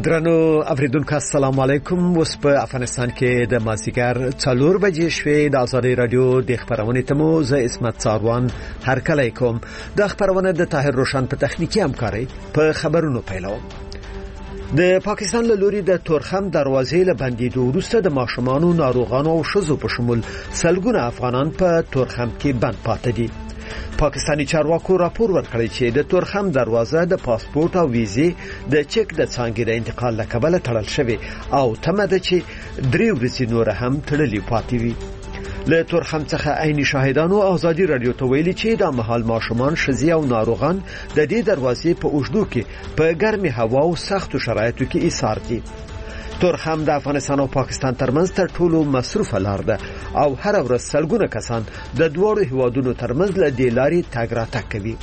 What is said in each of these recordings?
درنو اوریدونکو السلام علیکم. اوس په افغانستان کې د مازیګر 4 بجې شوې د آزادۍ رادیو د خبرونې تمو زه اسمت څاروان هر کله کوم د خبرونه د طاهر روشن په تخنیکی همکاري په خبرونو پیلو. د پاکستان له لوري د تورخم دروازې له بندیدو وروسته د ماشومانو، ناروغانو او ښځو په شمول سلګونه افغانان په تورخم کې بند پاتې دي. پاکستانی چارواکو راپور ورکړی چې د تورخم دروازه د پاسپورت او ویزې د چک د څانګې د انتقال لپاره تړل شوی او تمه ده چې 3 ورځې نور هم تړلې پاتې وي. له تورخم څخه عیني شاهدانو آزادي رادیو ته ویلي چې د مهال ماشومان، ښځې او ناروغان د دې دروازې په اوږدو کې په ګرمي هوا او سختو شرایطو کې ایثار دي. تورخم د افغانستان او پاکستان ترمنځ تر ټولو مصروفه لار ده او هر ورځ سلګونه کسان د دوړو هیوادونو ترمنځ له دې لارې تګ راتګ کوي.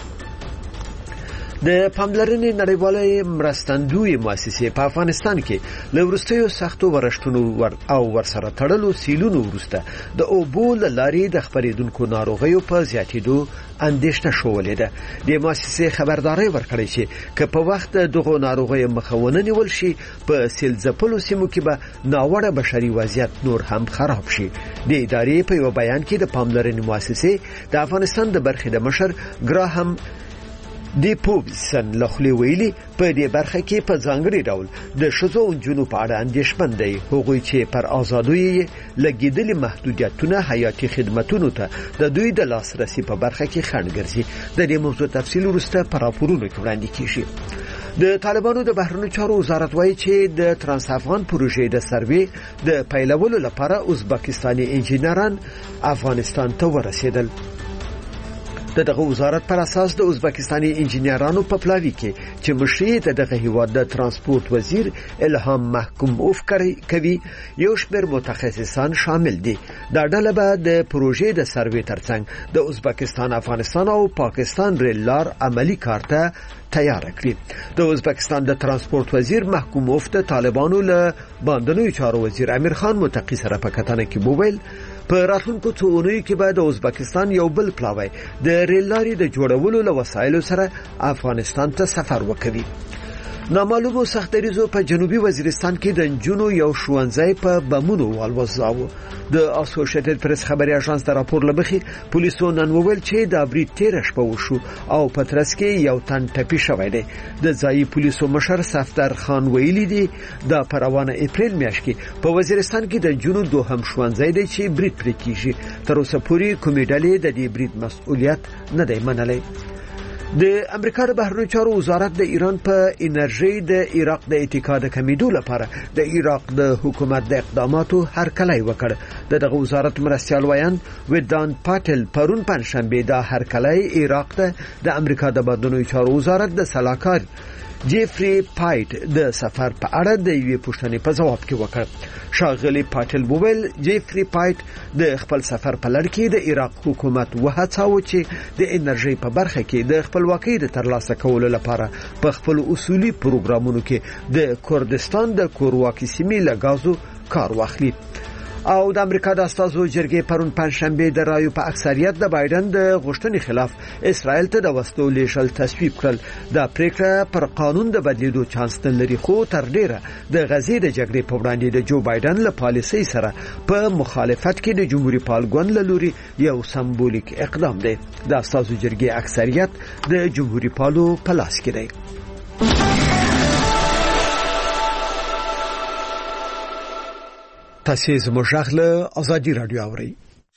د پاملرنې نړیوالې مرستندوی مؤسسې په افغانستان کې له وروستیو سختو ورښتونو او ورسره تړلو سیلونو وروسته د اوبو له لارې د خپرېدونکو ناروغیو په زیاتېدو اندېښنه شولې ده. د مؤسسې خبرداري ورکړې چې که په وخت دغه ناروغیو مخه ونه نیول شي په سیل ځپلو سیمو کې به ناوړه بشري وضعیت نور هم خراب شي. د ادارې په یو بیان کې د پاملرنې مؤسسې د افغانستان د برخې د مشر ګراهم دی پوبسن لخوا ویلي په دې برخه کې په ځانګړي ډول د ښځو او نجونو په اړه اندېښمن دی، هغوی چې پر آزادۍ لګیدلي محدودیتونه حیاتي خدماتونو ته د دوی د لاسرسي په برخه کې خنډ ګرځي. د دې موضوع تفصیل وروسته په راپورونو کې وړاندې کیږي. د طالبانو د بهرنیو چارو وزارت وایي چې د ترانس افغان پروژې د سروې د پیلولو لپاره ازبکستاني انجینران افغانستان ته ورسېدل. دغه وزارت پر اساس د ازبکستاني انجینرانو په پلاوی کې چې مشري دغه هیواد د ترانسپورت وزیر الهام محکوموف کوي یو شمېر متخصصان شامل دي. دا ډله به د پروژې د سروې ترڅنګ د ازبکستان، افغانستان او پاکستان ریل لار عملی کار ته تیار کړي. د ازبکستان د ترانسپورت وزیر محکوموف د طالبانو له باندنیو چارو وزیر امیر خان متقی سره په کتنه کې وویل په راتلونکو څو اونیو کې به د ازبکستان یو بل پلاوی د ریل لارې د جوړولو له وسایلو سره افغانستان ته سفر وکړي. نامعلومو سختدریزو په جنوبي وزیرستان کې د نجونو یو ښوونځی په بمونو والوځاوه. د اسوسییټډ پریس خبري اژانس د راپور لمخې پولیسو نن وویل چې د برید 13 شپه وشو او په ترڅ کې یو تن ټپي شوی دی. د ځایي پولیسو مشر صفدر خان ویلي دی د پروانه اپریل میاشت کې په وزیرستان کې د نجونو دوهم ښوونځی دی چې برید پرې کیږي. تر اوسه پورې کومې ډلې د دې برید مسؤلیت نه دی منلی. د امریکا د بهرنیو چارو وزارت د ایران په انرژي د عراق د اتکا د کمیدو لپاره د عراق د حکومت د اقداماتو هرکلی وکړ. دغه وزارت مرستیال ویان ودان پاتل پرون پنځشنبه د هرکلی عراق ته د امریکا د بهرنیو چارو وزارت د سلاکار جیفری پایټ د سفر په اړه د یوې پوښتنې په جواب کې وکړ. ښاغلی پاتل وویل جیفری پایټ د خپل سفر په لړ کې د عراق حکومت وهڅاوه چې د انرژي په برخه کې د خپلواکۍ د ترلاسه کولو لپاره په خپل اصولي پروګرامونو کې د کردستان د کورواکي سیمې له غازو کار واخلي. او د امریکا د استازو جرګې پرون پنځشنبه د رایو په اکثریت د بایدن د غوښتنې خلاف اسرائیل ته د وسلو لیږل تصویب کړل. دا پریکړه پر قانون د بدلیدو چانس نه لري، خو تر ډیره د غزې د جګړې په وړاندې د جو بایدن له پالیسۍ سره په مخالفت کې د جمهوریت پالګون له لوري یو سمبولیک اقدام دی. د استازو جرګې اکثریت د جمهوریت پالو په لاس کې دی. تاسو زموږ غږ آزادي رادیو اورئ.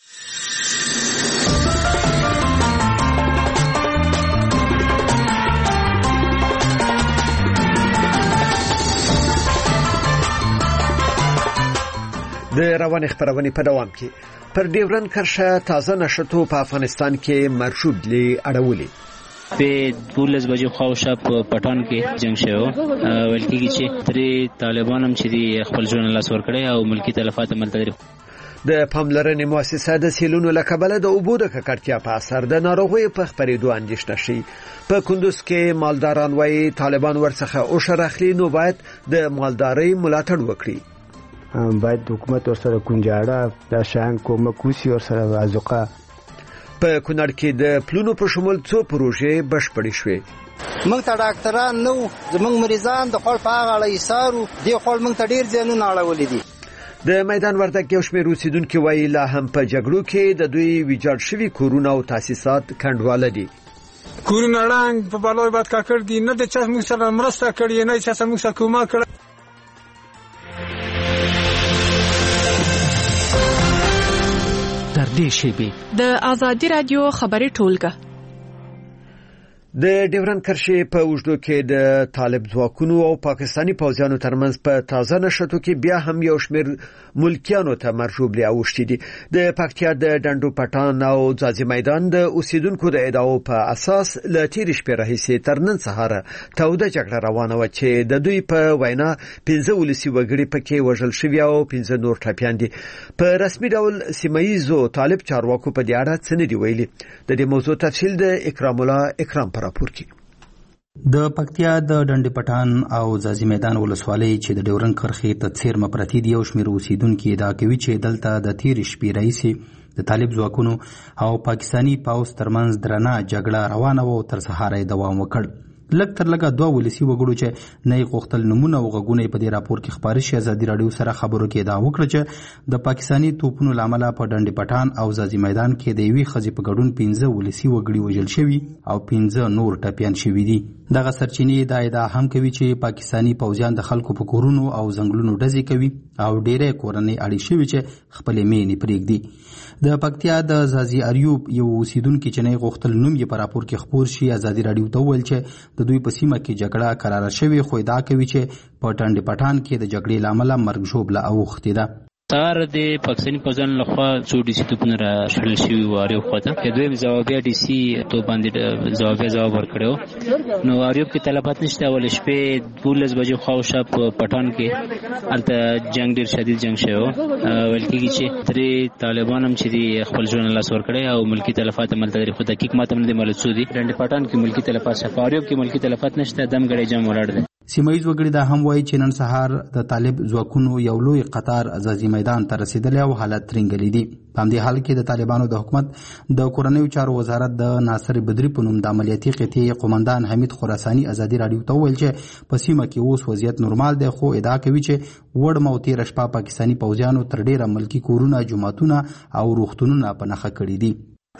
د روان خبرونه په دوام کې پر ډیورن کرښه تازه نشټو په افغانستان کې مرشود لې اړولې. په 12 بجې خواوشا په پټان کې جنگ شوی ول کېږي چې ترې طالبان هم چې خپل ژوند لاس ور کړی او ملکی تلفات عمل تدریب. د پاملرنې مؤسسه د سیلونو له کبله د اوبو د ککړتیا په اثر د ناروغیو په خپرېدو اندېښنه شي. په کندوز کې مالداران وایي طالبان ورڅخه اوشر اخلي، نو باید د مالدارۍ ملاتړ وکړي. باید حکومت ورسره کنجاړه د شان کومک وسی ورسره وازوقه په کونړ کې د پلونو په شمول څو پروژې بشپړې شوې. موږ ته ډاکټران نو زموږ مریضان د خپل په هغه اړه ایثارو دی خپل موږ ته ډیر ځانونه اړولې دي. د میدان وردګ یو شمېر اوسیدونکو وایي لا هم په جګړو کې د دوی ویجاړ شوي کورونه او تاسیسات کندواله دي. کورونه رنګ په بالای باد کاکړ دي، نه د چا موږ سره مرسته کړې، نه چا موږ سره کومه کړې. تر دې شیبې د آزادي رادیو خبري ټولګه. د ډیورند کرښې په اوږدو کې د طالب ځواکونو او پاکستاني پوځیانو ترمنځ په تازه نشټو کې بیا هم یو شمېر ملکیانو ته مرجوبلې اوښتې دي. د پکتیا د ډنډو پټان او ځاځي میدان د اوسیدونکو د ادعاو په اساس ل تیر شپې راهیسې تر نن سهار توده جګړه روانه و چې د دوی په وینا 15 ولسی وګړي پکې وژل شوي او 15 نور ټپیان دي. په رسمي ډول سیمایزو طالب چارواکو په دې اړه څه نه دی ویلي. د دې موضوع تفصیل د اکرام الله اکرام د پکتیا د ډنډ پټان او ځاځي میدان ولسوالۍ چې د ډیورند کرښې ته څیرمه پرتې دي یو شمېر اوسیدونکي ادعا کوي چې دلته د تیر شپې راهیسې د طالب ځواکونو او پاکستاني پوځ ترمنځ درنه جګړه روانه و او تر سهاره دوام وکړ. لږ تر لږه 2 ولسي وګړو چې نه غوښتل نمونه او غږونه په دې راپور کې خبري شي ازادي رادیو سره خبرو کې ادعا وکړه چې د پاکستاني توپونو لامل په ډنډ پټان او ځاځي میدان کې د یوې خزي په ګډون 15 ولسي وګړي وژل شوي او 15 نور ټپیان شوي دي. دغه سرچینې دا ادعا هم کوي چې پاکستاني پوځیان د خلکو په کورونو او ځنګلونو ډزې کوي او ډېرې کورنۍ اړې شوي چې خپلې مینې پرېږدي. د پکتیا د ځاځي اریوب یو اوسیدونکي چې نه غوښتل نوم یې په راپور کې خپور شي ازادي رادیو ته وویل چې د دوی په سیمه کې جګړه قراره شوې خو ادعا کوي چې په ډنډ پټان کې د جګړې لامل مرګ ژوبله اوښتې ده. تار د پاکستاني پوځیانو لخوا څو ډي سي توپونه را شړل شوي وو اریوب خواته. دویم ځوابیه ډي سي توپ باندې ځواب ورکړی. نو اریوب کې طلبات نشته، ول شپې 12 بجې خواوشا په پټان کې هلته جنگ ډیر شدید جنگ شوی و. ویل کېږي چې درې طالبان هم چې دي خپل ژوند له لاسه ورکړی او ملکي تلفات هم هلته خو دقیق ماته نه دي معلوم څو دي. ډنډ پټان کې ملکي تلفات شته، اریوب کې ملکي تلفات نشته، دم ګړی جام ولاړ دی. سیمایز وګړي دا هم وایي چې نن سهار د طالب ځواکونو یو لوی قطار ځاځي میدان ته رسیدلی او حالت ترنګلی دي. په همدې حال کې د طالبانو د حکومت د کورنیو چارو وزارت د ناصر بدري په نوم د عملیاتي قطعې قومندان حمید خراساني ازادي رادیو ته وویل چې په سیمه کې اوس وضعیت نورمال دی، خو ادعا کوي چې وړ مو تېره شپه پاکستاني پوځیانو تر ډیره ملکي کورونه، جوماتونه او روغتونونه په نښه کړي دي.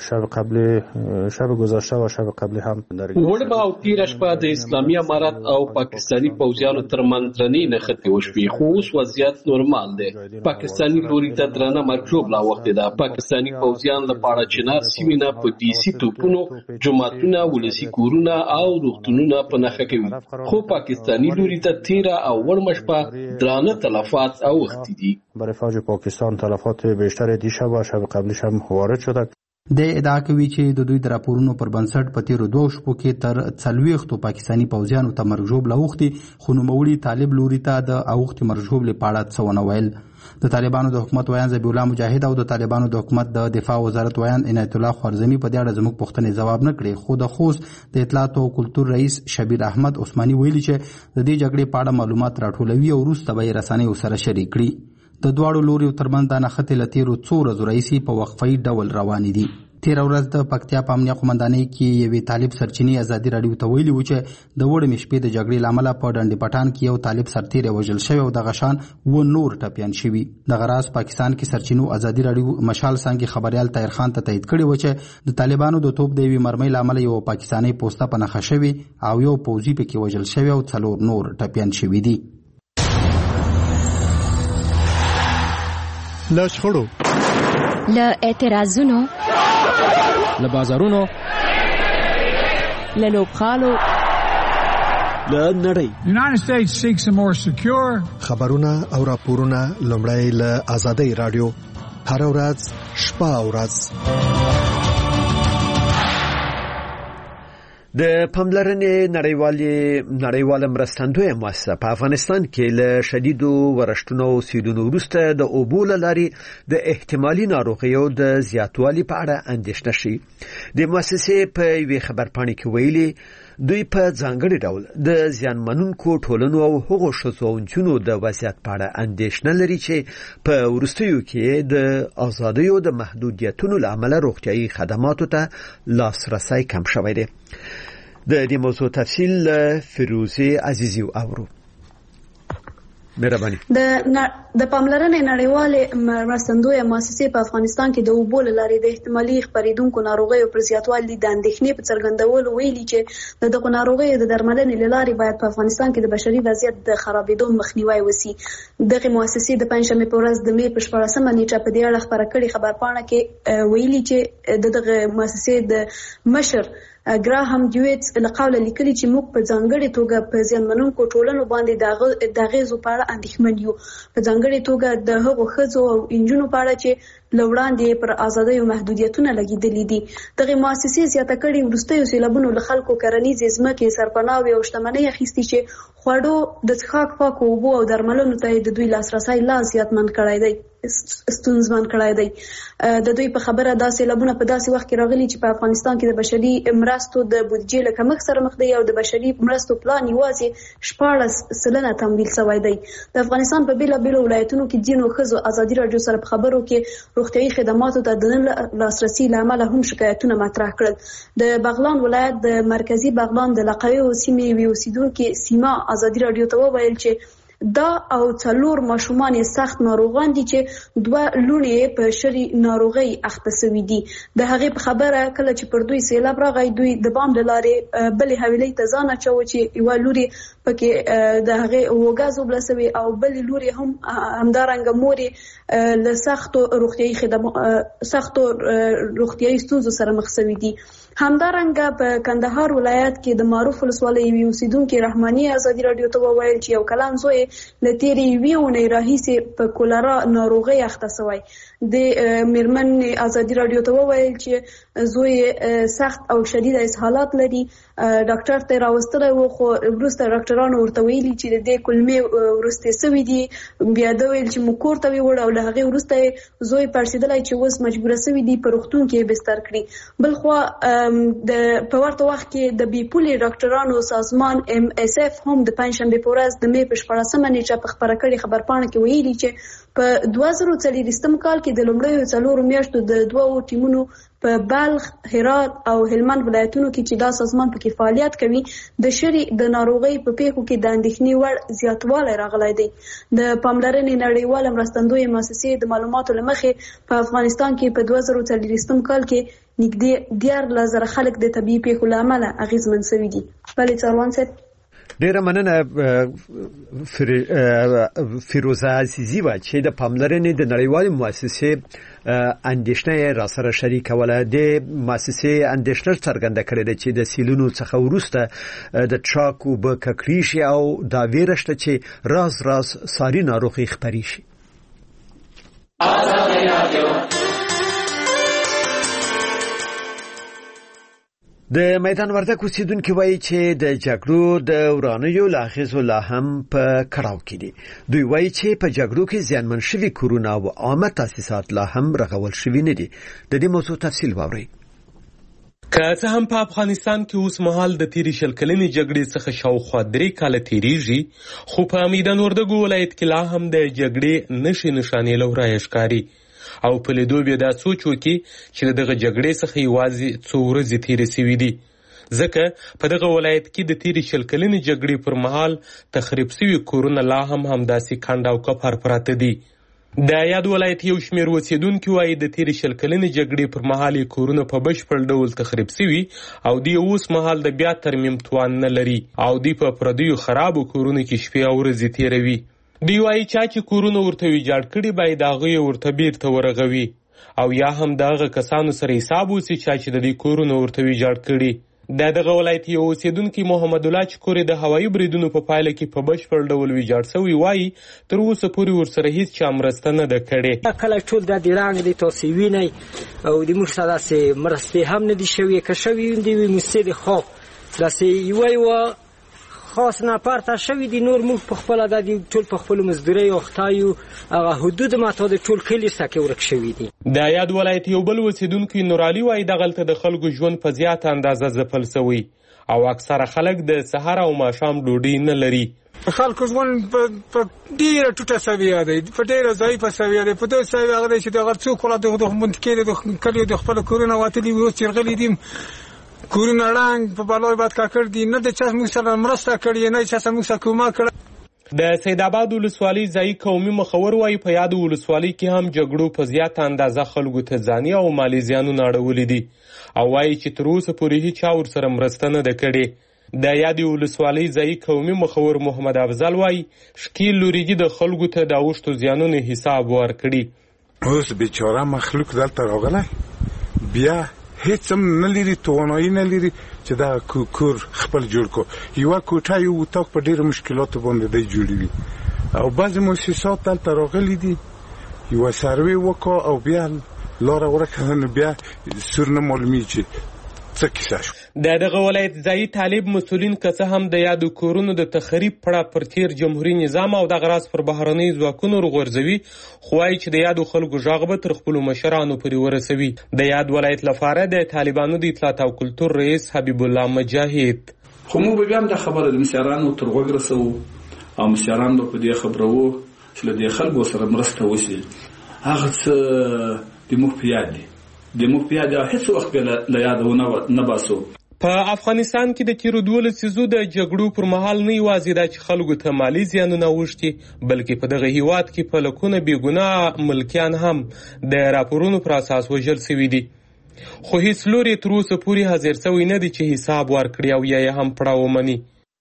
شب گذشته و شب قبلی هم وړبه او تیر شپه د اسلامي امارت او پاکستاني پوځیانو ترمنځ درنې نښتې وشوې، خو اوس وضعیت نورمال دی. پاکستاني لوري ته درنه مرجوب لا وخت ده. پاکستاني پوځیان له پاړه چنار سیمې نه په ډي سي توپونو جوماتونه، ولسي کورونه او روغتونونه په نښه کوي، خو پاکستاني لوري ته تیره او وړمه شپه درانه تلفات اوښتي دي. برای فوج پاکستان تلفات بیشتر دیشب و شب قبلیش هم وارد شده. د ادعا کوي چې د دوی د راپورونو پر بنسټ په تیرو 2 شپو کې تر 40 پاکستاني پوځیانو ته مرګ ژوبله اوښتي، خو نوموړي طالب لوري ته د اوښتې مرګ ژوبلې په اړه څه ونه ویل. د طالبانو د حکومت ویان ذبیح الله مجاهد او د طالبانو د حکومت د دفاع وزارت ویان عنایت الله خوارزمي په دې اړه زموږ پوښتنې ځواب نه کړې، خو د خوست د اطلاعات او کلتور رئیس شبیر احمد عثماني ویلي چې د دې جګړې په اړه معلومات راټولوي او وروسته به یې رسنیو سره شریک کړي. د دواړو لوریو ترمنځ دا نښتې له تیرو څو ورځو راهیسې په وقفه‌یي ډول روانې دي. تیره ورځ د پکتیا په امنیه قومندانۍ کې یوې طالب سرچینې ازادي رادیو ته ویلي و چې د وړمې شپې د جګړې له امله په ډنډ پټان کې یو طالب سرتیری وژل شوی او دغه شان و نور ټپیان شوي. دغه راز پاکستان کې سرچینو ازادي رادیو مشال څانګې خبریال طاهر خان ته تایید کړی و چې د طالبانو د توپ د یوې مرمۍ له امله یو پاکستاني پوسته په نښه شوی او یو پوځي پکې وژل شوی او 4 نور ټپیان شوي دي. له شخړو، له اعتراضونو، له بازارونو، له لوبغالو، له نړۍ. United States seeks a more secure. خبرونه او راپورونه لومړی له آزادۍ رادیو هر ورځ شپه او ورځ. د پاملرنې نړیواله مرستندویه مؤسسه په افغانستان کې له شدیدو ورښتونو او سیلونو وروسته د اوبو له لارې د احتمالي ناروغیو د زیاتوالي په اړه اندېښنه شي. د مؤسسې په یوې خبرپاڼې کې ویلي دوی په ځانګړي ډول د زیانمنونکو ټولنو او هغو ښځو او نجونو د وضعیت په اړه اندېښنه لري چې په وروستیو کې د ازادیو د محدودیتونو له امله روغتیايي خدماتو ته لاسرسی کم شوی دی. د دې موضوع تفصیل فیروزه عزیزی اورو. مهرباني. د پاملرنې نړیواله مرستندویه مؤسسه په افغانستان کې د اوبو له لارې د احتمالي خپرېدونکو ناروغیو پر زیاتوالي د اندېښنې په څرګندولو ویلي چې دغه ناروغیو د درملنې له لارې باید په افغانستان کې د بشري وضعیت د خرابېدو مخنیوي وشي. دغه مؤسسه د پنځمې په ورځ د مې په 14مه نیټه په دې اړه خبره کړې خبرپاڼه کې ویلي چې دغه مؤسسه د مشر ګراهم ډیویټس له قوله لیکلي چې موږ په ځانګړې توګه په زیانمنونکو ټولنو باندې د اغېزو په اړه اندېښمن یو، په ځانګړې توګه د هغو ښځو او نجونو په اړه چې له وړاندې پر ازادیو محدودیتونه لګېدلي دي. دغه مؤسسې زیاته کړې وروستیو سیلابونو له خلکو کرنیزې ځمکې سرپناوې او شتمنۍ اخیستې چې خوړو د څښاک پاکو اوبو او درملنو ته د دوی لاسرسی لا زیاتمن کړی دی، ستونزمن کړی دی. د دوی په خبره دا سیلابونه په داسې وخت کې راغلي چې په افغانستان کې د بشري مرستو د بودیجې له کمښت سره مخ دی او د بشري مرستو پلان یوازې 14% تمویل شوی دی. د افغانستان په بیلابیلو ولایتونو کې ځینو ښځو ازادي راډیو سره په خبرو کې روغتیايي خدماتو ته د نه لاسرسي له امله هم شکایتونه مطرح کړل. د بغلان ولایت د مرکزی بغلان د لقایو سیمې وی اوسیدونکو سیما ازادي راډیو ته وویل چې دا او 4 ماشومان سخت ناروغان دي چې 2 لونې په شری ناروغي اخته سوي دي. د هغې په خبره کله چې پر دوی سیلاب راغی دوی د بام د لارې بلې حویلۍ ته ځان اچو چې یو لوري پکې د هغې وګاز وبلسوي او بلې لوري هم همدارنګه موري له سختو روغتیايي ستونزو سره مخ شوي دي. همدارنګه په کندهار ولایت کې د معروف ولسوالۍ وی اوسیدونکو رحماني ازادي راډیو ته وویل چې یو کلام زوی له تیرې ویونې راهیسې په کولرا ناروغي اخته شوی. د میرمن ازادي راډیو ته وویل چې زوی سخت او شدید اسهالات لري. ډاکټر ته راوستل و خو وروسته ډاکټرانو ورته ویلي چې د کلمې ورسته سوي دي. بیا دا ویل چې مکور ته وړ او له هغه وروسته زوی پرسیدلای چې اوس مجبور سوي دي په روغتون کې بستر کړي. بل خو په ورته وخت کې د بیپولي ډاکټرانو سازمان MSF هم د پنځشنبه په ورځ د مې په 14مه نیټه په خبره کړې خبرپاڼه کې ویلي چې په 2023 کال کې د لومړیو 4 میاشتو د 2 ټیمونو په بلخ، هرات او هلمند ولایتونو کې چې دا سازمان پکې فعالیت کوي د شری د ناروغي په پیښو کې د اندېښنې وړ زیاتوالی راغلی دی. د پاملرنې نړیواله مرستندویه مؤسسې د معلوماتو له مخې په افغانستان کې په 2023 کال کې نږدې 10,000 خلک د طبي پیښو له امله اغېزمن شوي دي. بلې څاروان صاحب ډیره مننه فیروزه عزیزی و چې د پاملرنې د نړیوالې مؤسسې اندېښنه را سره شریکوله. د مؤسسې اندېښنه څرګنده کړې ده چې د سیلونو څخه وروسته د ټراک اوبه ککړې شي او دا ویره شته چې راز ساري ناروغي خپرې شي. د میدان وردګ اوسیدونکو وایي چې د جګړو د ورانیو له اغېزو لا هم په کړاو کې دي. دوی وایي چې په جګړو کې زیانمن شوي کورونه او عامه تاسیسات لا هم رغول شوي نه دي. د دې موضوع تفصیل واورئ. که څه هم په افغانستان کې اوس مهال د تیرې شل کلنې جګړې څخه شاوخوا 3 کاله تیریږي، خو په میدان وردګ ولایت کې لا هم د جګړې نښې لورای ښکاري او په لیدو بیا دا سوچ وکړي چې دغه جګړې څخه یوازې څو ورځې تیرې شوي دي، ځکه په دغه ولایت کې د تیرې شل کلنې جګړې پر مهال تخریب شوي کورونه لا هم همداسې کند او کپر پراته دي. د یاد ولایت یو شمېر اوسیدونکي وایي د تیرې شل کلنې جګړې پر مهال یې کورونه په بشپړ ډول تخریب شوي او دوی اوس مهال د بیا ترمیم توان نه لري او دوی په پردیو خرابو کورونو کې شپې او ورځې تیروي. دوی وایي چې کورونه ورته ویجاړ کړي باید هغه یې ورته بیرته ورغوي او یا هم د هغه کسانو سره حساب وسي چې د دې کورونه ورته ویجاړ کړي. دغه ولایت یو اوسیدونکي محمد الله چې کور د هوایي بریدونو په پایله کې په بشپړ ډول ویجاړ شوی وایي تر اوسه پورې ورسره هیڅ چا مرسته نه ده کړې. کله ټول د رنګ دي تاسو وینئ او د موږ سره مرستې هم نه دي شوی که شوی دی موږ سره خو داسې یوه خاص نفر ته شوي دي، نور موږ په خپله دا دي ټول په خپلو مزدورۍ اخته یو. هغه حدود ماته د ټول کلي سکې ورک شوي دي. د یاد ولایت یو بل اوسېدونکی نورعلي وایي دغلته د خلکو ژوند په زیاته اندازه ځپل سوی او اکثره خلک د سهار او ماښام ډوډۍ نه لري. خلکو ژوند په ډېره ټوټه سویه دی، په ډېره ضعیفه سویه دی. په دې سویه هغه دی چې دغه څوک ولا د منطقې د کلیو د خپلو کورونه وتلي وي، اوس چرغلي دي کورونه ړنګ په بلای باد کاکړ دي. نه د چا موږ سره مرسته کړې، نه چا موږ سره کومک کړی. د سید آباد ولسوالۍ ځایي قومي مخور وایي په یاد ولسوالۍ کې هم جګړو په زیاته اندازه خلکو ته ځاني او مالي زیانونه اړولي دي او وایي چې تر اوسه پورې هیچا ورسره مرسته نه ده کړې. د یادې ولسوالۍ ځایي قومي مخور محمد افضل وایي شکیل لوریږي د خلکو ته د اوښتو زیانونو حساب ورکړي. اوس بیچاره مخلوق دلته راغلی، بیا هیڅ هم نه لري، توانایي نه لري چې دا کور خپل جوړ کو. یوه کوټه یو اتاق په ډېرو مشکلاتو باندې دی جوړوي او بعضې مؤسسات دلته راغلي دي، یوه سروې وکړه او بیا لاره ورکه، نو بیا سور نه معلومي چې څه کیسه شو. د دغه ولایت ځایي طالب مسؤلین که څه هم د یادو کورونو د تخریب پړه پر تیر جمهوري نظام او دغه راز پر بهرنیو ځواکونو وغورځوي، خو وایي چې د یادو خلکو غږ به تر خپلو مشرانو پورې ورسوي. د یاد ولایت لپاره د طالبانو د اطلاعات او کلتور رئیس حبیب الله مجاهد خو موږ به بیا هم دا خبره د مشرانو تر غوږ رسوو او مشران به په دې خبروو چې له دې خلکو سره مرسته وشي. هغه څه د موږ په یاد دي، د موږ په یاد هیڅ وخت له یاده نه باسو. په افغانستان کې د تیرو 12 لسیزو د جګړو پر مهال نه یوازې دا چې خلکو ته مالي زیانونه اوښتي، بلکې په دغه هیواد کې په لکونه بېګناه ملکیان هم د راپورونو پر اساس وژل سوي دي، خو هیڅ لوري تر اوسه پورې حاضر سوی نه دی چې حساب ورکړي او یا یې هم پړه ومني.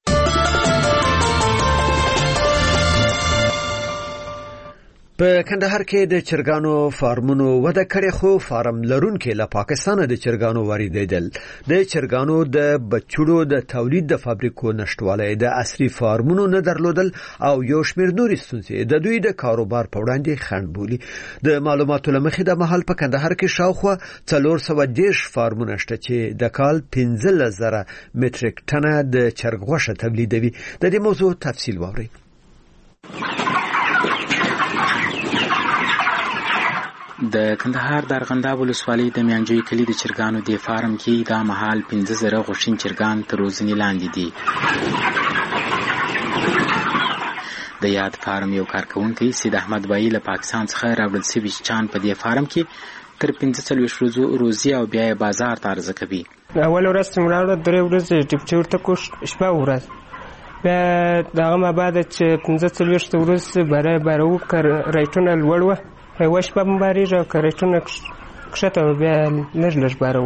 په کندهار کې د چرګانو فارمونو وده کړې، خو فارم لرونکي له پاکستانه د چرګانو واردېدل، د چرګانو د بچړو د تولید د فابریکو نشټوالی، د عصري فارمونو نه درلودل او یو شمېر نورې ستونزې د دوی د کاروبار په وړاندې خنډ بولي. د معلوماتو له مخې د مهال په کندهار کې شاوخوا 430 فارمونه شته چې د کال 15,000 متریک ټنه د چرګ غوښه تولیدوي. د دې موضوع تفصیل واورئ. د کندهار د ارغنداب ولسوالۍ د میانجوی کلي د چرګانو د فارم کې د مهال 15,000 غوښین چرګان تر روزنې لاندې دي. د یاد فارم یو کارکونکی سید احمد بایی له پاکستان څخه راوړل شوي چرګان په دې فارم کې تر 45 ورځو روزي او بیا بازار ته عرضه کوي. اول ورځ څنګه راوړل 3 ورځې ټیپ ورته کوش شپه ورځ بیا دغه ما بعد چې 45 ورځې برابر وکړ ریټونه لوړ و وش په مبارزه او کریټونه کښته بیا لږ بارو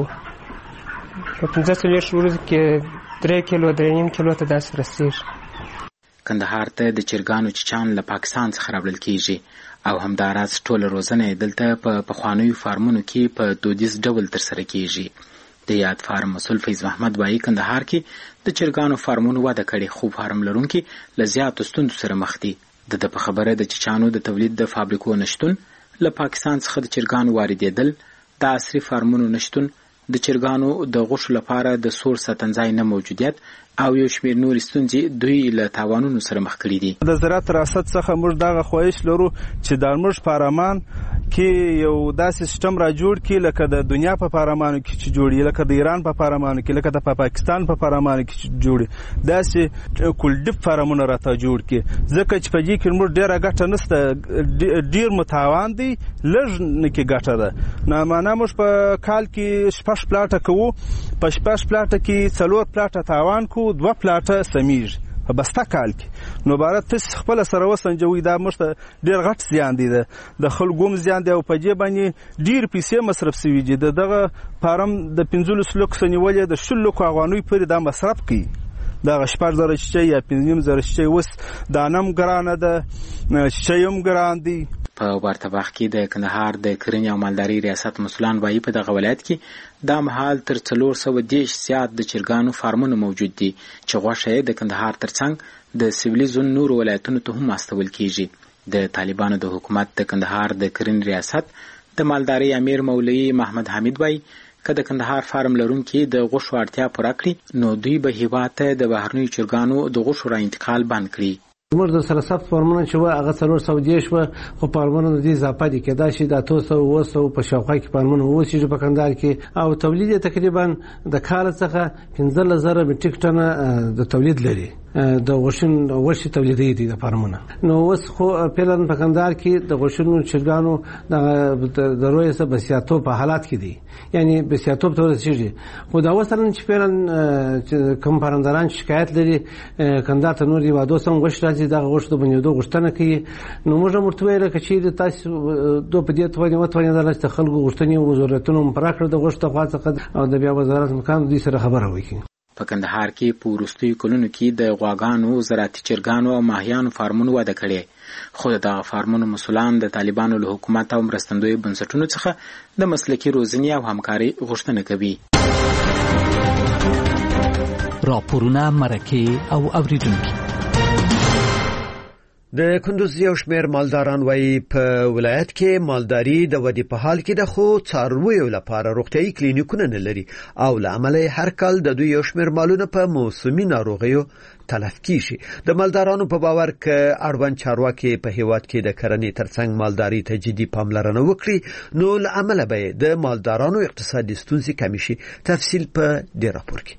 په 15 ورځې کې 3 کیلو 3.5 کیلو ته داسې رسېږي. کندهار ته د چرګانو چچان له پاکستان څخه راوړل کیږي او همداراز ټوله روزنه دلته په پخوانیو فارمونو کې په دودیز ډول ترسره کیږي. د یاد فارم مسؤل فیض محمد وایي کندهار کې د چرګانو فارمونو وده کړې، خو فارم لرونکي له زیاتو ستونزو سره مخ دي. د په خبره د چچانو د تولید د فابریکو نشتون، له پاکستان څخه د چرګانو واردېدل، د عصري فارمونو نشتون، د چرګانو د غوښو لپاره د سور ساتنځای نه موجودیت او یو شمېر نورې ستونزې دوی له تاوانونو سره مخ کړي دي. د زراعت ریاست څخه موږ دغه خواهش لرو چې د موږ پارلمان کې یو داسې سیستم را جوړ کړي لکه د دنیا په پارلمانو کې چې جوړي، لکه د ایران په پارلمانو کې، لکه د پاکستان په پارلمانو کې چې جوړي، داسې کلډیپ فارمونه راته جوړ کړي، ځکه چې په دې کې موږ ډېره ګټه نشته، ډېر متاوان دی، لږ نه کې ګټه ده. نه معنا موږ په کال کې 6 پلاټه کوو، په 6 پلاټه کې 4 پلاټه تاوان کوو، 2 پلاټه سمیږي په بسته کال کې. نو عبارت تاسو خپل سره وسنجوي، دا مشته ډیر غټ زیان دی، د خلکو زیان دی او په دې باندې ډیر پیسې مصرف شوي دي. دغه فارم د 15 لک سنیولې د 10 لک افغانۍ پورې دا مصرف کوي. دا 14,000 شي یا 15,000 شي اوس دانم ګرانه ده، شیم ګران دی. په ورته وخت کې د کندهار د کرنې او مالدارۍ ریاست مسؤلان وایي په دغه ولایت کې دا مهال تر 410 زیات د چرګانو فارمونه موجود دي چې غوښه یې د کندهار ترڅنګ د سیویلیزون نورو ولایتونو ته هم استول کیږي. د طالبانو د حکومت د کندهار د کرنې ریاست د مالدارۍ امیر مولوي محمد حمید وایي که د کندهار فارم لرونکي د غوښو اړتیا پوره کړي نو دوی به هیواد ته د بهرنیو چرګانو د غوښو را انتقال بند کړي. زموږ د سره ثبت فارمونه چې وه هغه 400 شوه، خو فارمونه د دې اضافه دي، کېدای شي د 800 په شاوخوا کې فارمونه واوسېږي په کندهار کې، او تولید یې تقریبا د کال څخه 15,000 میټریک ټنه د تولید لري، د غوښې تولیدي دي د فارمونه. نو اوس خو فعلا په کندهار کې د غوښونو چرګانو د رویې څخه بسیاتوب په حالات کې دي، یعنی بسیاتوب ته ورسېږي. خو دا اوس چې فعلا کوم فارمداران شکایت لري کندهار ته نور هېوادو څخه غوښې راځي، دغه غوښو د بندېدو غوښتنه کوي، نو موږ هم ورته ویل که چېرې تاسو په دې وتوانېدله چې د خلکو غوښتنې او ضرورتونه مو پوره کړه د غوښو د خوا څخه، او د بیا وزارت مقام دوی سره خبره وکړي. په کندهار کې په وروستیو کلونو کې د غواګانو، زراعتي چرګانو او ماهیانو فارمونو وده کړې، خو دغه فارمونو مسؤلان د طالبانو له حکومت او مرستندویو بنسټونو څخه د مسلکي روزنې او همکارۍ غوښتنه کوي. راپورونه، مرکې او اوریدونکي. د کندوز یو شمېر مالداران وایي په ولایت کې مالداري د ودې په حال کې ده، خو څارویو لپاره روغتیايي کلینیکونه نه لري، او له امله هر کال د دوی یو شمېر مالونه په موسمي ناروغیو تلف کیږي. د مالدارانو په باور کې اړوند چارواکي په هیواد کې د کرنې ترڅنګ مالداري ته جدي پاملرنه وکړي، نو له امله به د مالدارانو اقتصادي ستونزې کمې شي. تفصیل په دې راپور کې.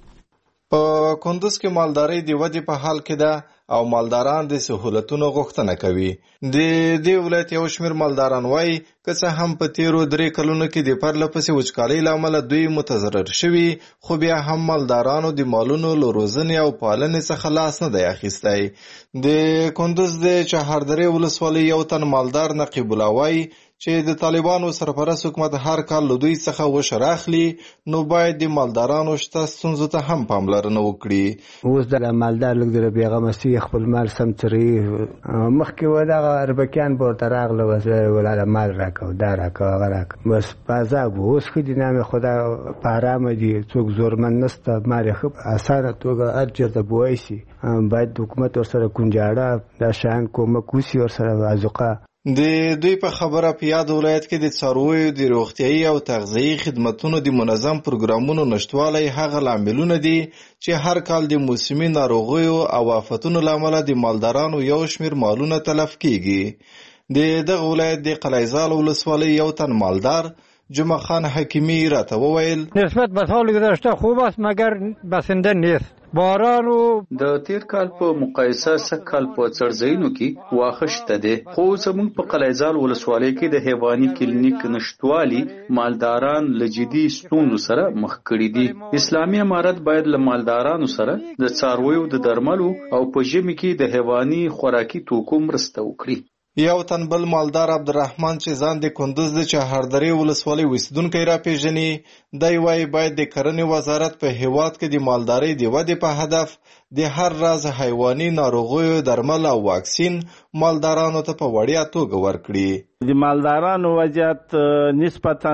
په کندوز کې مالداري د ودې په حال کې ده او مالداران د سہولتونو غوښتنه کوي. د دې ولایت یو شمېر مالداران وایي که څه هم په تیرو 3 کلونو کې د پرله پسې وچکالۍ له امله دوی متضرر شوي، خو بیا هم مالدارانو د مالونو له روزنې او پالنې څخه لاس نه دی اخیستی. د کندوز د چهاردرې ولسوالۍ یو تن مالدار نقیب الله وایي چې د طالبانو سرپرست حکومت هر کال له دوی څخه غوښه راخلي، نو باید د مالدارانو شته ستونزو ته هم پاملرنه وکړي. اوس د مالدار لږ د بېغمه سي خپل مال سم څري، مخکې و دغه اربکیان به ورته راغله بس ولاړه مال راکړه دا راکړه هغه راکړه، بس په عذاب و. اوس ښه دي نامې خدا په ارامه دي، څوک زورمن نسته، مال یې ښه اسانه توګه هر چېرته بوی شي. باید حکومت ورسره کونجاړه دا شیان کومک وسي ورسره عزوقه. د دوی په خبره په یاد ولایت کې د څارویو د روغتیايي او تغذیه‌ای خدماتونو د منظم پروګرامونو نشټوالی هغه لاملونه دي چې هر کال د موسمي ناروغیو او آفتونو له امله د مالدارانو یو شمېر مالونه تلف کیږي. د دغه ولایت د قلعه‌زال ولسوالۍ یو تن مالدار جمعه خان حکیمی راته وویل نسبت به سال گذشته خوب است مگر بسنده نیست. بارانو د تیر کال په مقایسه سږ په څړځایونو کې واښه شته دی، خو زموږ په قلعه‌زال ولسوالۍ کې د حیواني کلینیک نشتوالي مالداران له جدي ستونزو سره مخ کړي دي. اسلامي امارت باید له مالدارانو سره د څارویو د درملو او په ژمي کې د حیواني خوراکي توکو مرسته وکړي. یو تن بل مالدار عبدالرحمن چې ځان د کندوز د چهاردرې ولسوالۍ اوسیدونکی راپېژني، دی وایي باید د کرنې وزارت په هیواد کې د مالدارۍ د ودې په هدف د هر راز حیواني ناروغیو درمل او واکسین مالدارانو ته په وړیا توګه ورکړي. د مالدارانو وضعیت نسبتا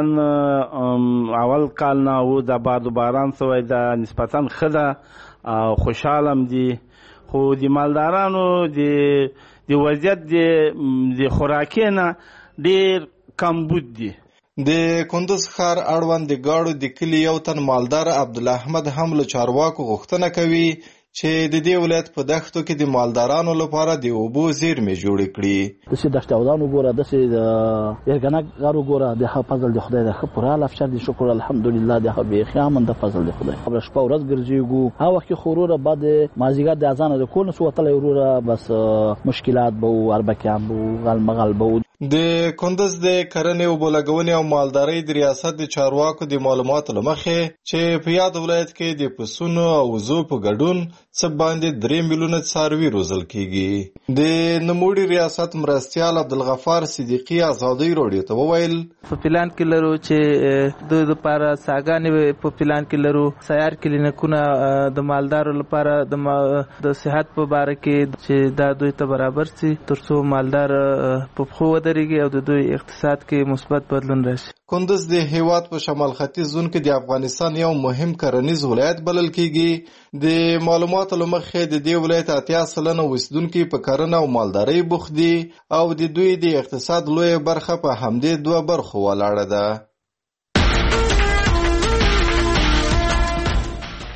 اول کال نه و د باد و باران سوی د نسبتا ښه ده او خوشحالم دي، خو د مالدارانو د وضعیت د خوراکي نه ډېر کمبود دي. د کندوز ښار اړوند د ګاړو د کلي یو تن مالدار عبدالاحمد هم له چارواکو غوښتنه کوي چې د دې ولایت په دښتو کې د مالدارانو لپاره د اوبو زیرمې جوړې کړي. داسې دښتاودان وګوره، داسې د یرګنک غر وګوره، د ښه فضل د خدای د ښه پوره لفچر دي، شکر الحمدلله د ښه بیخي امن د فضل د خدای. خبره شپه ورځ ګرځېږو، هغه وخت کې خو وروره بعد مازدیګر د اذانه د کور نه څه وتلی وروره بس مشکلات به وو، اربکیان به وو، غلمغل به وو. د کندوز د کرنې اوبو لګونې او مالدارۍ د ریاست د چارواکو د معلوماتو له مخې چې په یاد ولایت کې د پسونو او وزو په ګډون څه باندې 3 میلیونه څاروي روزل کیږي. د نوموړي ریاست مرستیال عبدالغفار صدیقي ازادۍ راډیو ته وویل په پلان کې لرو چې د لپاره ساګانې په پلان کې لرو، سیار کلینیکونه د مالدارو لپاره د صحت په باره کې چې دا دوی ته برابر شي ترڅو مالدار په خو ودرېږي او د دوی اقتصاد کې مثبت بدلون راشي. کندوز د هیواد په شمال ختیځ زون کې د افغانستان یو مهم کرنیز ولایت بلل کیږي. د معلوماتو له مخې د دې ولایت 80% اوسیدونکي په کرنه او مالدارۍ بوخت دي او د دوی د اقتصاد لویه برخه په همدې 2 برخو ولاړه ده.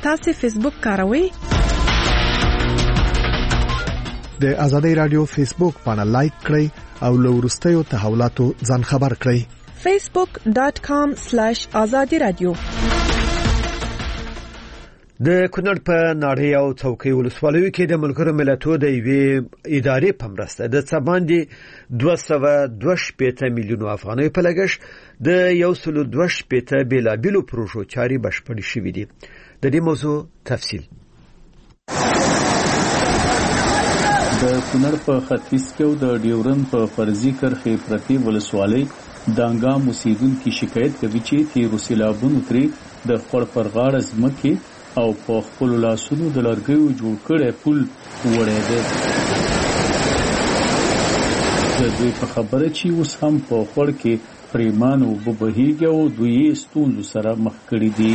تاسو فیسبوک کاروئ؟ د آزادۍ رادیو فیسبوک باندې لایک کړئ او له وروستیو تحولاتو ځان خبر کړئ. facebook.com/azadi radio. د کونړ په ناړۍ او څوکۍ ولسوالیو کې د ملګرو ملتونو د یوې ادارې په مرسته د څه باندې 222 میلیون افغانۍ په لګښت د 122 بیلابیلو پروژو چاري بشپړې شوې دي. د دې موضوع تفصیل د کونړ په ختیځ کې د ډیورن په فرضي کرښې پرتې ولسوالۍ دانګام اوسیدونکو شکایت کوي چې تیرو سیلابونو ترې د خړ پر غاړه ځمکې او په خپل لاسونو د لرګیو جوړ کړي پل وړي دي. د دوی په خبره چې اوس هم په خړ کې پریمانو وبهیږي او دوی ستونزو سره مخ کړي دي.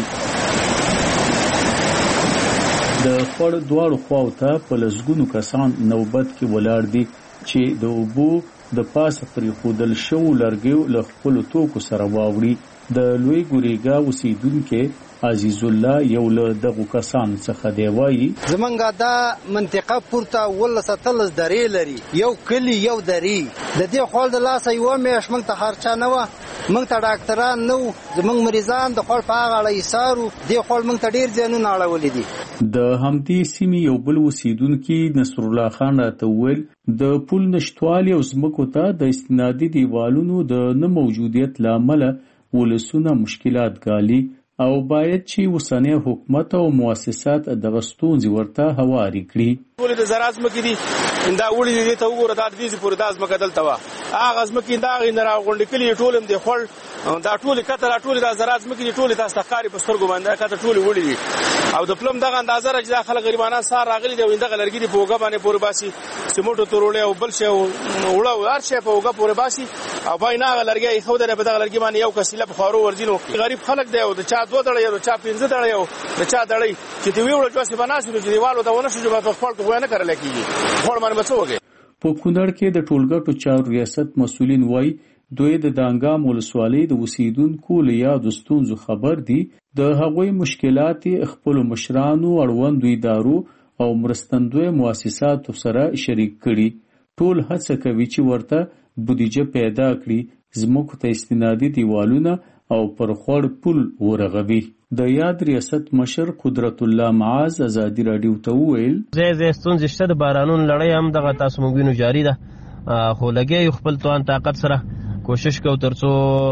د خړ دواړو خواو ته په لسګونو کسان نوبت کې ولاړ دي چې د اوبو د پاسه پرې خودل شو لرګیو له خپل توکو سره واوړي. د لوی ګوریګا اوسیدونکو عزیز الله یو له دغه کسان څخه دی وایي زمونږه دا منطقه پورته ولستلز درې لري، یو کلی یو درې د دې خپل د لاسه یو مېش موږ ته خرچه نه و، موږ ته ډاکټران نو، زمونږ مریضان د خپل په غاړه ایثارو دې خپل موږ ته ډیر ځانونه اړولې دي. د همدې سیمې یو بل اوسیدونکو نصر الله خان راته ویل د پول نشټوالي او زمکو ته د استنادي دیوالونو د نه موجودیت لامل ولسونه مشکلات ګالي او باید چې وسنه حکومت او مؤسسات د غستونځ ورته هواري کړي. ولې د زراعت مکې دي دا وړي دي ته وګوره دا د دې پورې داس مکه دلته وا هغه مکې دا غي نه راغونډ کلی ټولم دی خپل دا ټول کتر ټول د زراعت مکې ټول تاسو تخاري په سترګو باندې کتر ټول وړي دي او د پلم دغه اندازه راځي داخله غریبانه سار راغلي دی وینده غلرګي دی پوګه باندې پورې باسي سیمټو تورولې او بل شی وړه ور شی په وګه پورې باسي او باینه غلرګي خو دره په دغه لرګي باندې یو کسيله په خارو ورځینو غریب خلک دی او د چا دوه دړې او چا پنځه دړې او د چا دړې چې دی ویوړ جوسه بناسي نو دیوالو ته ونه شو چې په خپل تو نه کړل کیږي خپل باندې بچوږي. په کونړ کې د ټولګټو چارو ریاست مسؤلین وایي دوی د دانګام ولسوالۍ د اوسیدونکو له یادو ستونزو خبر دي. د هغوی مشکلات خپل مشرانو اړوندو ادارو او مرستندوی مؤسساتو سره شریک کړي. ټول هڅه کوي چې ورته بودیجه پیدا کړي، زموږ ته استنادي دیوالونه او پر خړ پل ورغوي. د یاد ریاست مشر قدرت الله معاذ آزادی رادیو ته ویل زه ستونزې شته د بارانونو لړۍ هم دغه تاسو موږ وینو جاری ده، خو لګي خپل توان طاقت سره کوشش کوو ترڅو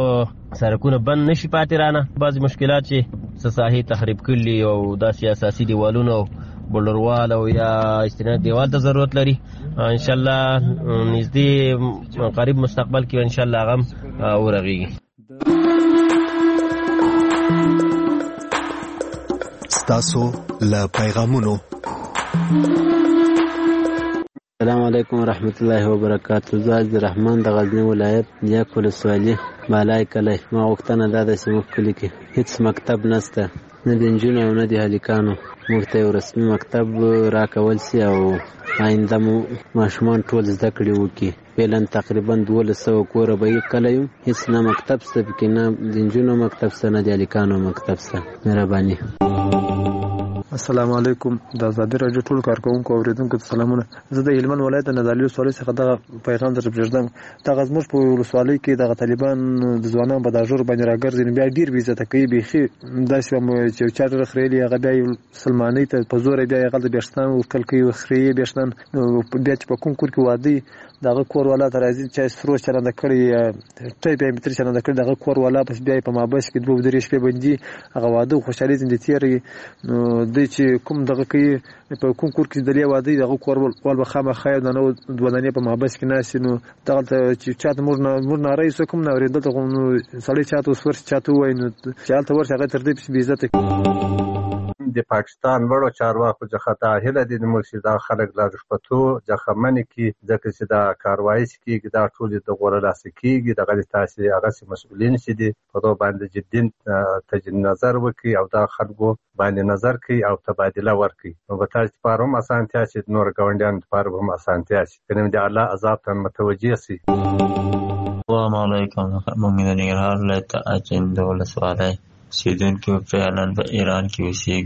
سرکونه بند نشي پاتې رانه. بعضی مشکلات چې ساحې تخریب کړي او داسې اساسي دیوالونه بلروال او یا استناد دیوال ته ضرورت لري، ان شاء الله نږدې قریب مستقبل کې ان شاء الله غم ورغيږي. ستاسو له پیغامونو. السلام علیکم ورحمت الله وبرکاته. زه عزیز رحمان د غزنی ولایت نیک ولسوالۍ بالای کلی. ما غوښتنه دا ده چې موږ کلي کې هیڅ مکتب نشته، نه د نجونو او نه د هلکانو. موږ ته یو رسمي مکتب راکول سي او آینده مو ماشومان ټول زده کړې وکړي. فعلا تقریبا 1200 کوره به یې کلی یو، هیڅ نه مکتب شته پکې، نه د نجونو مکتب شته نه د هلکانو مکتب شته. مهرباني. السلام علیکم. د آزادۍ راډیو ټول کارکونکو او اوریدونکو ته سلامونه. زه د هلمند ولایت د نادعلي ولسوالۍ څخه دغه پیغام در پرېږدم. دغه زموږ په ولسوالۍ کې دغه طالبان د ځوانانو په داژور باندې راګرځي، نو بیا ډېر بې عزته کوي. بیخي داسې چې یو چا ډېره خریلي هغه بیا یو سلمانۍ ته په زوره بیا یې هغلته بېشتان ورکړل کوي، خرېیې بېشتان. بیا چې په کوم کور کې واده وي دغه کور والا ته راځي چا سرو چلنده کړي یا ټیپ یا متر چلنده کړي، دغه کور والا پس بیا په مابس کې 2-3 شپې بندي هغه واده خوشحالي ځینې تېروي. نو دوی چې کوم دغه کوي په کوم کور کې دلې واده دغه کور ول به خامخا د نو دونې په مابس کې ناسي. نو دغه چې چاته موږ نه رئیس کوم نه ورېدل ته نو سړی چاته وسور چاته وای نو چالت ورته هغه تر دې بې عزت. د پاکستان وړو چارواکو څخه دا هیله دي چې موږ دا خلک لا رشوتو ځخه منې کی ځکه چې دا کاروایي کیږي دا ټول د غوړه لاس کیږي. دغه تاسو هغه مسؤلین چې دي په تو باندې جدي تجدید نظر وکړي او دا خلکو باندې نظر کوي او تبادله ورکړي. نو به تاسو لپاره هم اسانتیا چې نور ګاونډیان لپاره هم اسانتیا شي، کنه د الله عذاب ته متوجه شي. السلام علیکم. موږ د ننګرهار ولایت اچین د ولسوالۍ اوسیدونکو فعلا په ایران کې اوسېږو.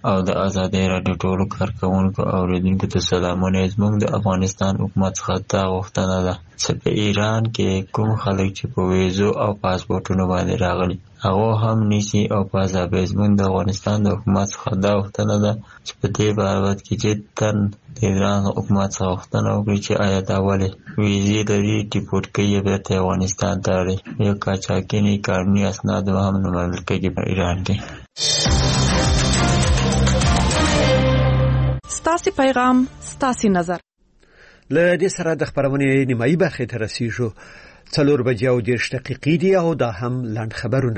او د آزادۍ راډیو ټولو کارکوونکو او اوریدونکو ته سلامونه. زموږ د افغانستان حکومت څخه دا غوښتنه ده چې په ایران کې کوم خلک چې په ویزو او پاسپورټونو باندې راغلي هغه هم نیسي او په ازابې. زموږ د افغانستان د حکومت څخه دا غوښتنه ده چې په دې بابت کې جداً د ایران حکومت څخه غوښتنه وکړي چې آیا دا ولې ویزې لري ډیپورټ کوي بیرته افغانستان ته اړوي. یا قاچاقینې قانوني اسناد هم نه منل کېږي په ایران کې. ستاسو پیغام ستاسو نظر. له دې سره د خبرونې نیمایي برخې ته رسیږو. 4:30 دي او دا هم لاند خبرونه.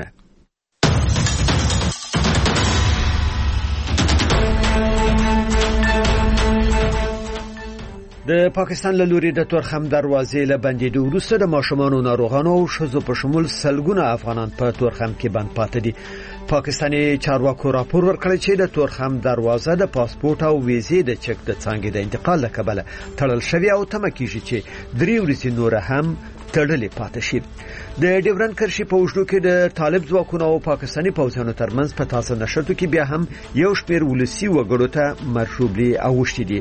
د پاکستان له لوري د تورخم دروازې له بندېدو وروسته د ماشومانو ناروغانو او ښځو په شمول سلګونه افغانان په تورخم کې بند پاتې دي. پاکستاني چارواکو راپور ورکړی چې د تورخم دروازه د پاسپورت او ویزې د چک د څانګې د انتقال له کبله تړل شوی او تمه کیږي چې 3 ورځې نور هم تړلې پاتې شي. د ډیورن کرښې په اوږدو کې د طالب ځواکونو او پاکستاني پوځیانو ترمنځ په تازه نشراتو کې بیا هم یو شمېر ولسي وګړو ته مرشوبلي اوښتي دي.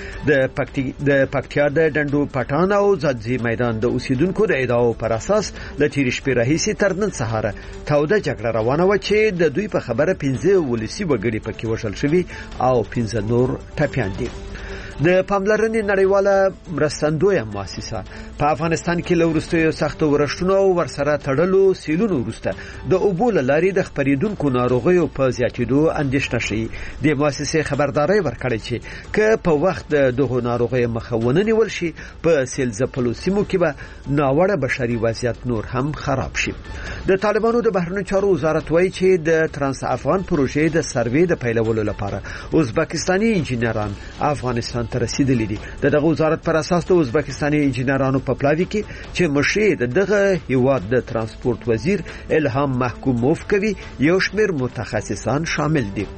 د پکتیا د ډنډو پټان او ځاځي میدان د اوسیدونکو د ادعاو پر اساس د تیر شپې راهیسې تر نن سهار توده جګړه روانه و چې د دوی په خبره 15 ولسي وګړي پکې وژل شوي او 15 نور ټپیان دي. د پاملرنې نړیواله مرستندویه مؤسسه په افغانستان کې له وروستیو سختو ورښتونو او ورسره تړلو سیلونو وروسته د اوبو له لارې د خپرېدونکو ناروغیو په زیاتېدو اندېښنه شي. د مؤسسې خبرداری ورکړې چې که په وخت دغه ناروغیو مخه ونه نیول شي په سیل ځپلو سیمو کې به ناوړه بشري وضعیت نور هم خراب شي. د طالبانو د بهرنیو چارو وزارت وایي چې د ترانس افغان پروژې د سروې د پیلولو لپاره ازبکستاني انجینران افغانستان ته رسیدلي دي. دغه وزارت پر اساس د ازبکستاني انجینرانو په پلاوي کې چې مشري دغه هیواد د ترانسپورت وزیر الهام محکوموف کوي یو شمېر متخصصان شامل دي.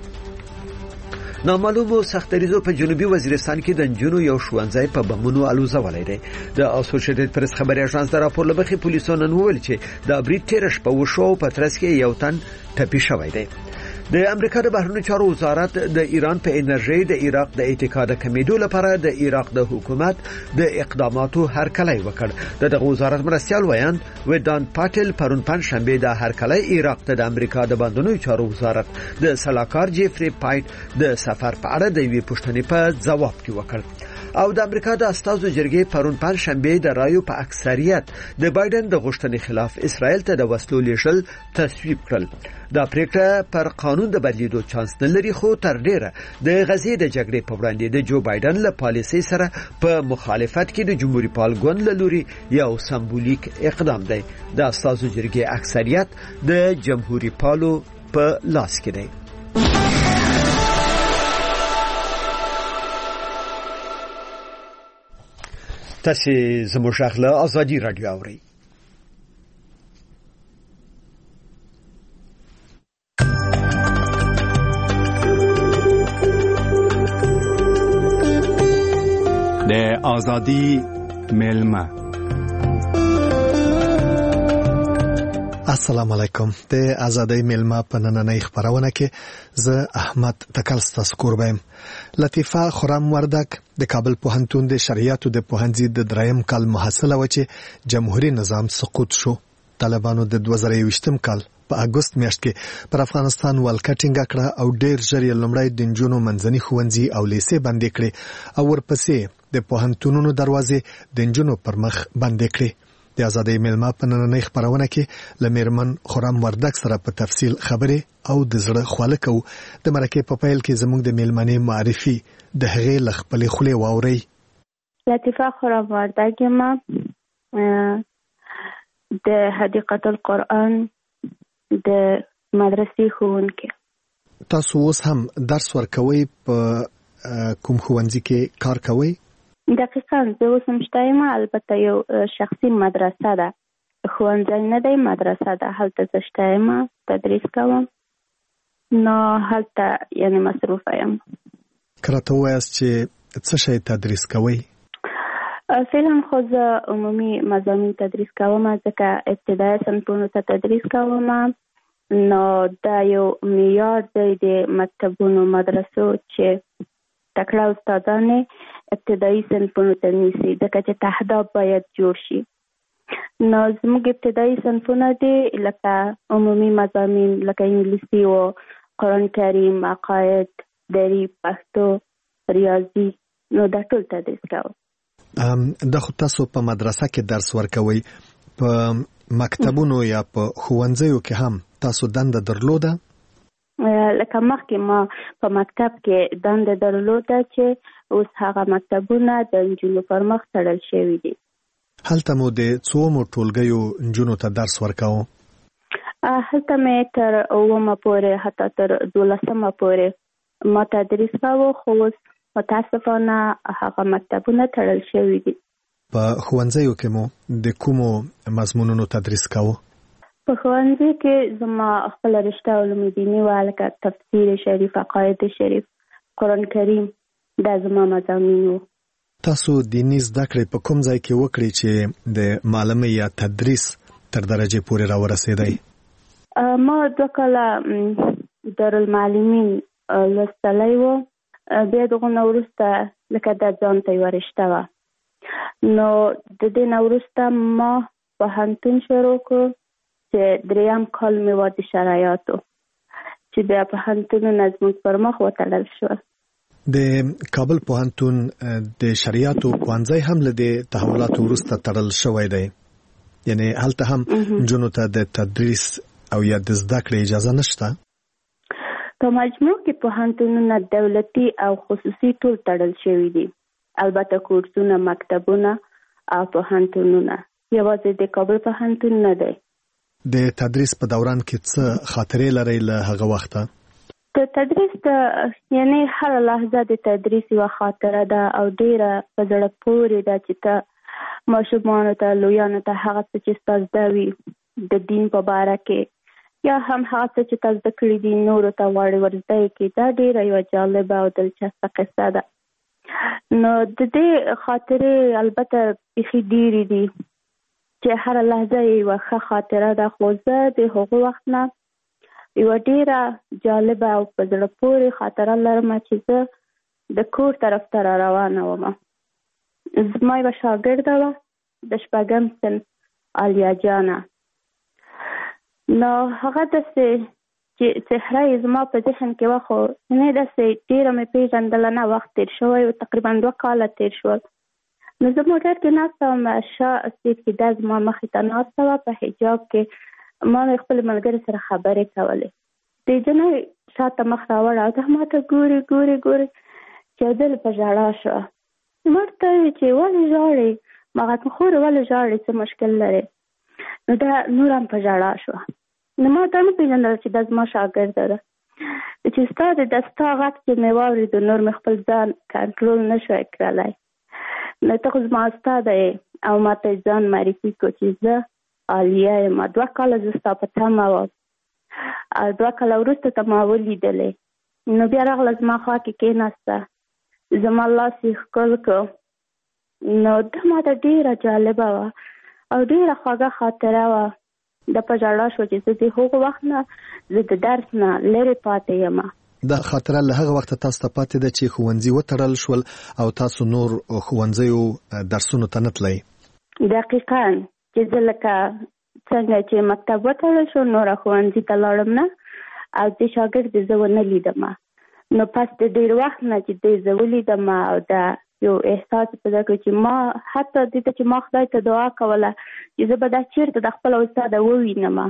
نامعلومو سختریزو په جنوبي وزیرستان کې د نجونو یو ښوونځی په بمونو الوزولی دی. د اسوسییټډ پریس خبري اژانس د راپور له مخې پولیسو نن وویل چې د برید تېره شپه وشو او په ترڅ کې یو تن ټپي شوی دی. د امریکا د بهرنیو چارو وزارت د ایران په انرژي د عراق د اتکا د کمیدو لپاره د عراق د حکومت د اقداماتو هرکلی وکړ. دغه وزارت مرستیال ویاند ودان پاتل پرون پنځشنبه د هرکلی عراق ته د امریکا د بهرنیو چارو وزارت د سلاکار جیفری پایټ د سفر په اړه د یوې پوښتنې په ځواب کې وکړ. او د امریکا د استازو جرګې پرون پنځشنبه د رایو په اکثریت د بایدن د غوښتنې خلاف اسرائیل ته د وسلو لیږل تصویب کړل. دا پریکړه پر قانون د بدلیدو چانس نه لري، خو تر ډیره د غزې د جګړې په وړاندې د جو بایدن له پالیسۍ سره په مخالفت کې د جمهوریت پال ګوند له لوري یو سمبولیک اقدام دی. د استازو جرګې اکثریت د جمهوریت پالو په لاس کې دی. تاسو زموږ غږ آزادي رادیو اورئ. د آزادي ملما. السلام علیکم. د آزادۍ ملما په نننۍ خبرونه کې زه احمد تکل ستاسو کوربم. لطیفه خرم وردک د کابل پوهنتون د شریعتو د پوهنځي د دریم کال محصله و چې جمهوریت نظام سقوط شو. طالبانو د 2020م کال په اگست میاشت کې پر افغانستان ولکټینګ کړه او ډیر ژر یې لومړی د نجونو منځني ښوونځي او لیسې بندې کړې او ورپسې د پوهنتونونو دروازې د نجونو پر مخ بندې کړې. د آزادۍ ملما په نننۍ خبرونه کې له میرمن خرم وردک سره په تفصیل خبرې او د زړه خواله کوو. د مرکې په پیل کې زموږ د میلمنې معرفي د هغې له خپلې خولې واورئ. لطیفه خرم وردک یم، د حدیقه القرآن د مدرسې ښوونکې. تاسو اوس هم درس ورکوئ؟ په کوم ښوونځي کې کار کوئ؟ دقیقاً زه اوس هم شته یم، البته یو شخصي مدرسه ده، ښوونځی نه دی، مدرسه ده. هلته زه شته یم، تدریس کوم، نو هلته یعنې مصروفه یم. که راته ووایاست چې څه شی تدریس کوئ؟ فعلا خو زه عمومي مضامین تدریس کوم، ځکه ابتدایي صنفونو ته تدریس کوم نو دا یو معیار دی د مکتبونو مدرسو چې تکړه استادان ابتدایي صنفونو ته نیسي ځکه چې تهداب باید جوړ شي. نو زموږ ابتدایي صنفونه دي لکه عمومي مضامین لکه انګلیسي او قرآن کریم، عقاید، دري، پښتو، ریاضي، نو دا ټول تدریس کوو. دا خو تاسو په مدرسه کې درس ورکوي، په مکتبونو یا په ښوونځیو کې هم تاسو دنده درلوده؟ لکه مخکې ما په مکتب کې دنده درلوده چې اوس هغه مکتبونه د نجونو پر مخ تړل شوي دي. هلته مو د څومو ټولګیو نجونو ته درس ورکاوه؟ هلته مې تر 9 پورې حتی تر 12 پورې ما تدریس کاوه، خو اوس متاسفانه هغه مکتبونه تړل شوي دي. په ښوونځیو کې مو د کومو مضمونونو تدریس کاوه؟ په ښوونځي کې زما خپل رشته علوم دیني وه، لکه تفسیر شریف، عقاید شریف، قرآن کریم، دا زما مضامین وو. تاسو دیني زده کړې په کوم ځای کې وکړې چې د معلمۍ یا تدریس تر درجې پورې راورسېدی؟ ما 2 کاله دارالمعلمین لوستلی وو، بیا دغه نه وروسته لکه دا ځان ته یوه رشته وه. نو د دې نه وروسته ما پوهنتون شروع کړو چې 3 کال مې وه د شرایطو چې بیا پوهنتونونه زموږ پر مخ وتړل شول. د کابل پوهنتون د شریعتو پوهنځی هم له د تحولاتو وروسته تړل شوی دی، یعنی هلته هم نجونو ته د تدریس او یا د زده کړې اجازه نشته؟ په مجموع کې پوهنتونونه دولتي او خصوصي ټول تړل شوي دي، البته کورسونه، مکتبونه او پوهنتونونه، یوازې د کابل پوهنتون نه دی. د تدریس په دوران کې څه خاطرې لرئ له هغه وخته؟ د تدریس یعنی هر لحظه د تدریس یوه خاطره ده او ډیره په زړه پورې ده چې ته ماشومانو ته، لویانو ته هغه څه چې ستا زده وي د دین په باره کې یا هم هغه څه چې تا زده کړي دي نورو ته غواړي ورزده یې کړي، دا ډیره یوه جالبه او دلچسپه قصه ده. نو د دې خاطرې البته بیخي ډیرې دي چې هر لحظه یوه ښه خاطره ده، خو زه د هغو وخت نه یوه ډیره جالبه او په زړه پورې خاطره لرم چې زه د کور طرف ته را روانه وم. زما یوه شاګرده وه د 6م صنف عالیه جانه. نو هغه داسې چې څهره یې زما په ذهن کې وه، خو نه داسې ډیره مې پېژندله نه، وخت تېر شوی و، تقریبا 2 کاله تېر شول. نو زه موټر کې ناسته وم، شا سیټ کې دا زما مخې ته ناسته وه په حجاب کې، ما مې خپل ملګري سره خبرې کولې. د جنۍ شاته مخ راوړه او دا ما ته ګوري چې دل په ژړا شوه. ما ورته وویل چې ولې ژاړې؟ ما غته خورې ولې ژاړې، څه مشکل لرې؟ نو دا نور هم په ژړا شوه. نو ما ته نه پېژندله چې دا زما شاګرده ده، چې ستا د دستا غږ چې مې واورېدو نور مې خپل ځان کنټرول نه شوی کړلی. نو ته خو زما استاده یې او ما ته ځان معرفي کړو چې زه عالیه یم. 2 کاله زه ستا په تمه وم او 2 کاله وروسته ته ما ولیدلې. نو بیا راغله زما خوا کې کېناسته، زما لاس یې ښکل کړو. نو دا ما ته ډېره جالبه وه او ډېره خوږه خاطره وه. دا په ژړا شو چې زه د هغو وخت نه زه د درس نه لرې پاتې یم. دا خاطره له هغه وخته تاسو ته پاتې ده چې ښوونځي وتړل شول او تاسو نور ښوونځیو درسونو ته نه تلئ؟ دقیقاً، چې زه لکه څنګه چې مکتب وتړل شو نوره ښوونځي ته لاړم نه او د شاګرد زه ونه لیدم. نو پس د ډېر وخت نه چې دی زه ولیدم او دا یو احساس پیدا کړ چې ما حتی دې ته چې ما خدای ته دعا کوله چې زه به دا چېرته د خپله استاده ووینم،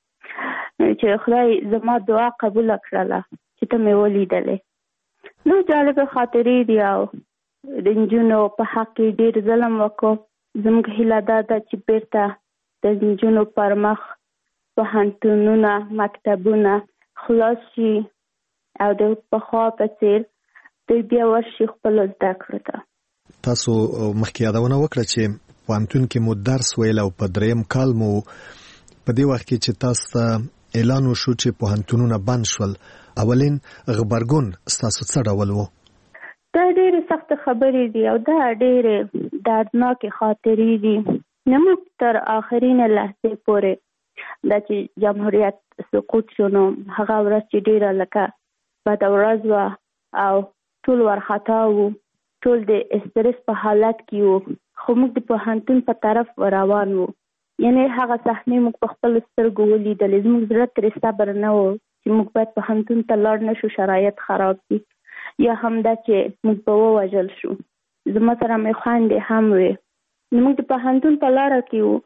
چې خدای زما دعا قبوله کړله چې ته مې ولیدلې. نو جالبه خاطرې دي او د نجونو په حق کې ډېر ظلم وکړو. زموږ هیله دا ده چې بیرته د نجونو پر مخ پوهنتونونه، مکتبونه خلاص شي او د پخوا په څېر دوی بیا ورشي خپلو زده کړو ته. تاسو مخکې یادونه وکړه چې پوهنتون کې مو درس ویل او په 3م کال مو په دې وخت کې چې تاسو ته اعلان وشو چې پوهنتونونه بند شول، اولین غبرګون ستاسو څه ډول و؟ دا ډېرې سخته خبرې دي او دا ډېرې دردناکې خاطرې دي. نه موږ تر آخرینه لحظې پورې دا چې جمهوریت سقوط شو نو هغه ورځ چې ډیره لکه بده ورځ وه او ټول وارخطا وو، ټول د استرس په حالت کې وو، خو موږ د پوهنتون په طرف روان وو. یعنی هغه صحنې موږ په خپلو سترګو ولیدلې، زموږ زړه ترې صبر نه و چې موږ باید پوهنتون ته لاړ نه شو، شرایط خراب دي، یا هم دا چې موږ به ووژل شو. زما سره مې خویندې هم وې. نو موږ د پوهنتون په لاره کې وو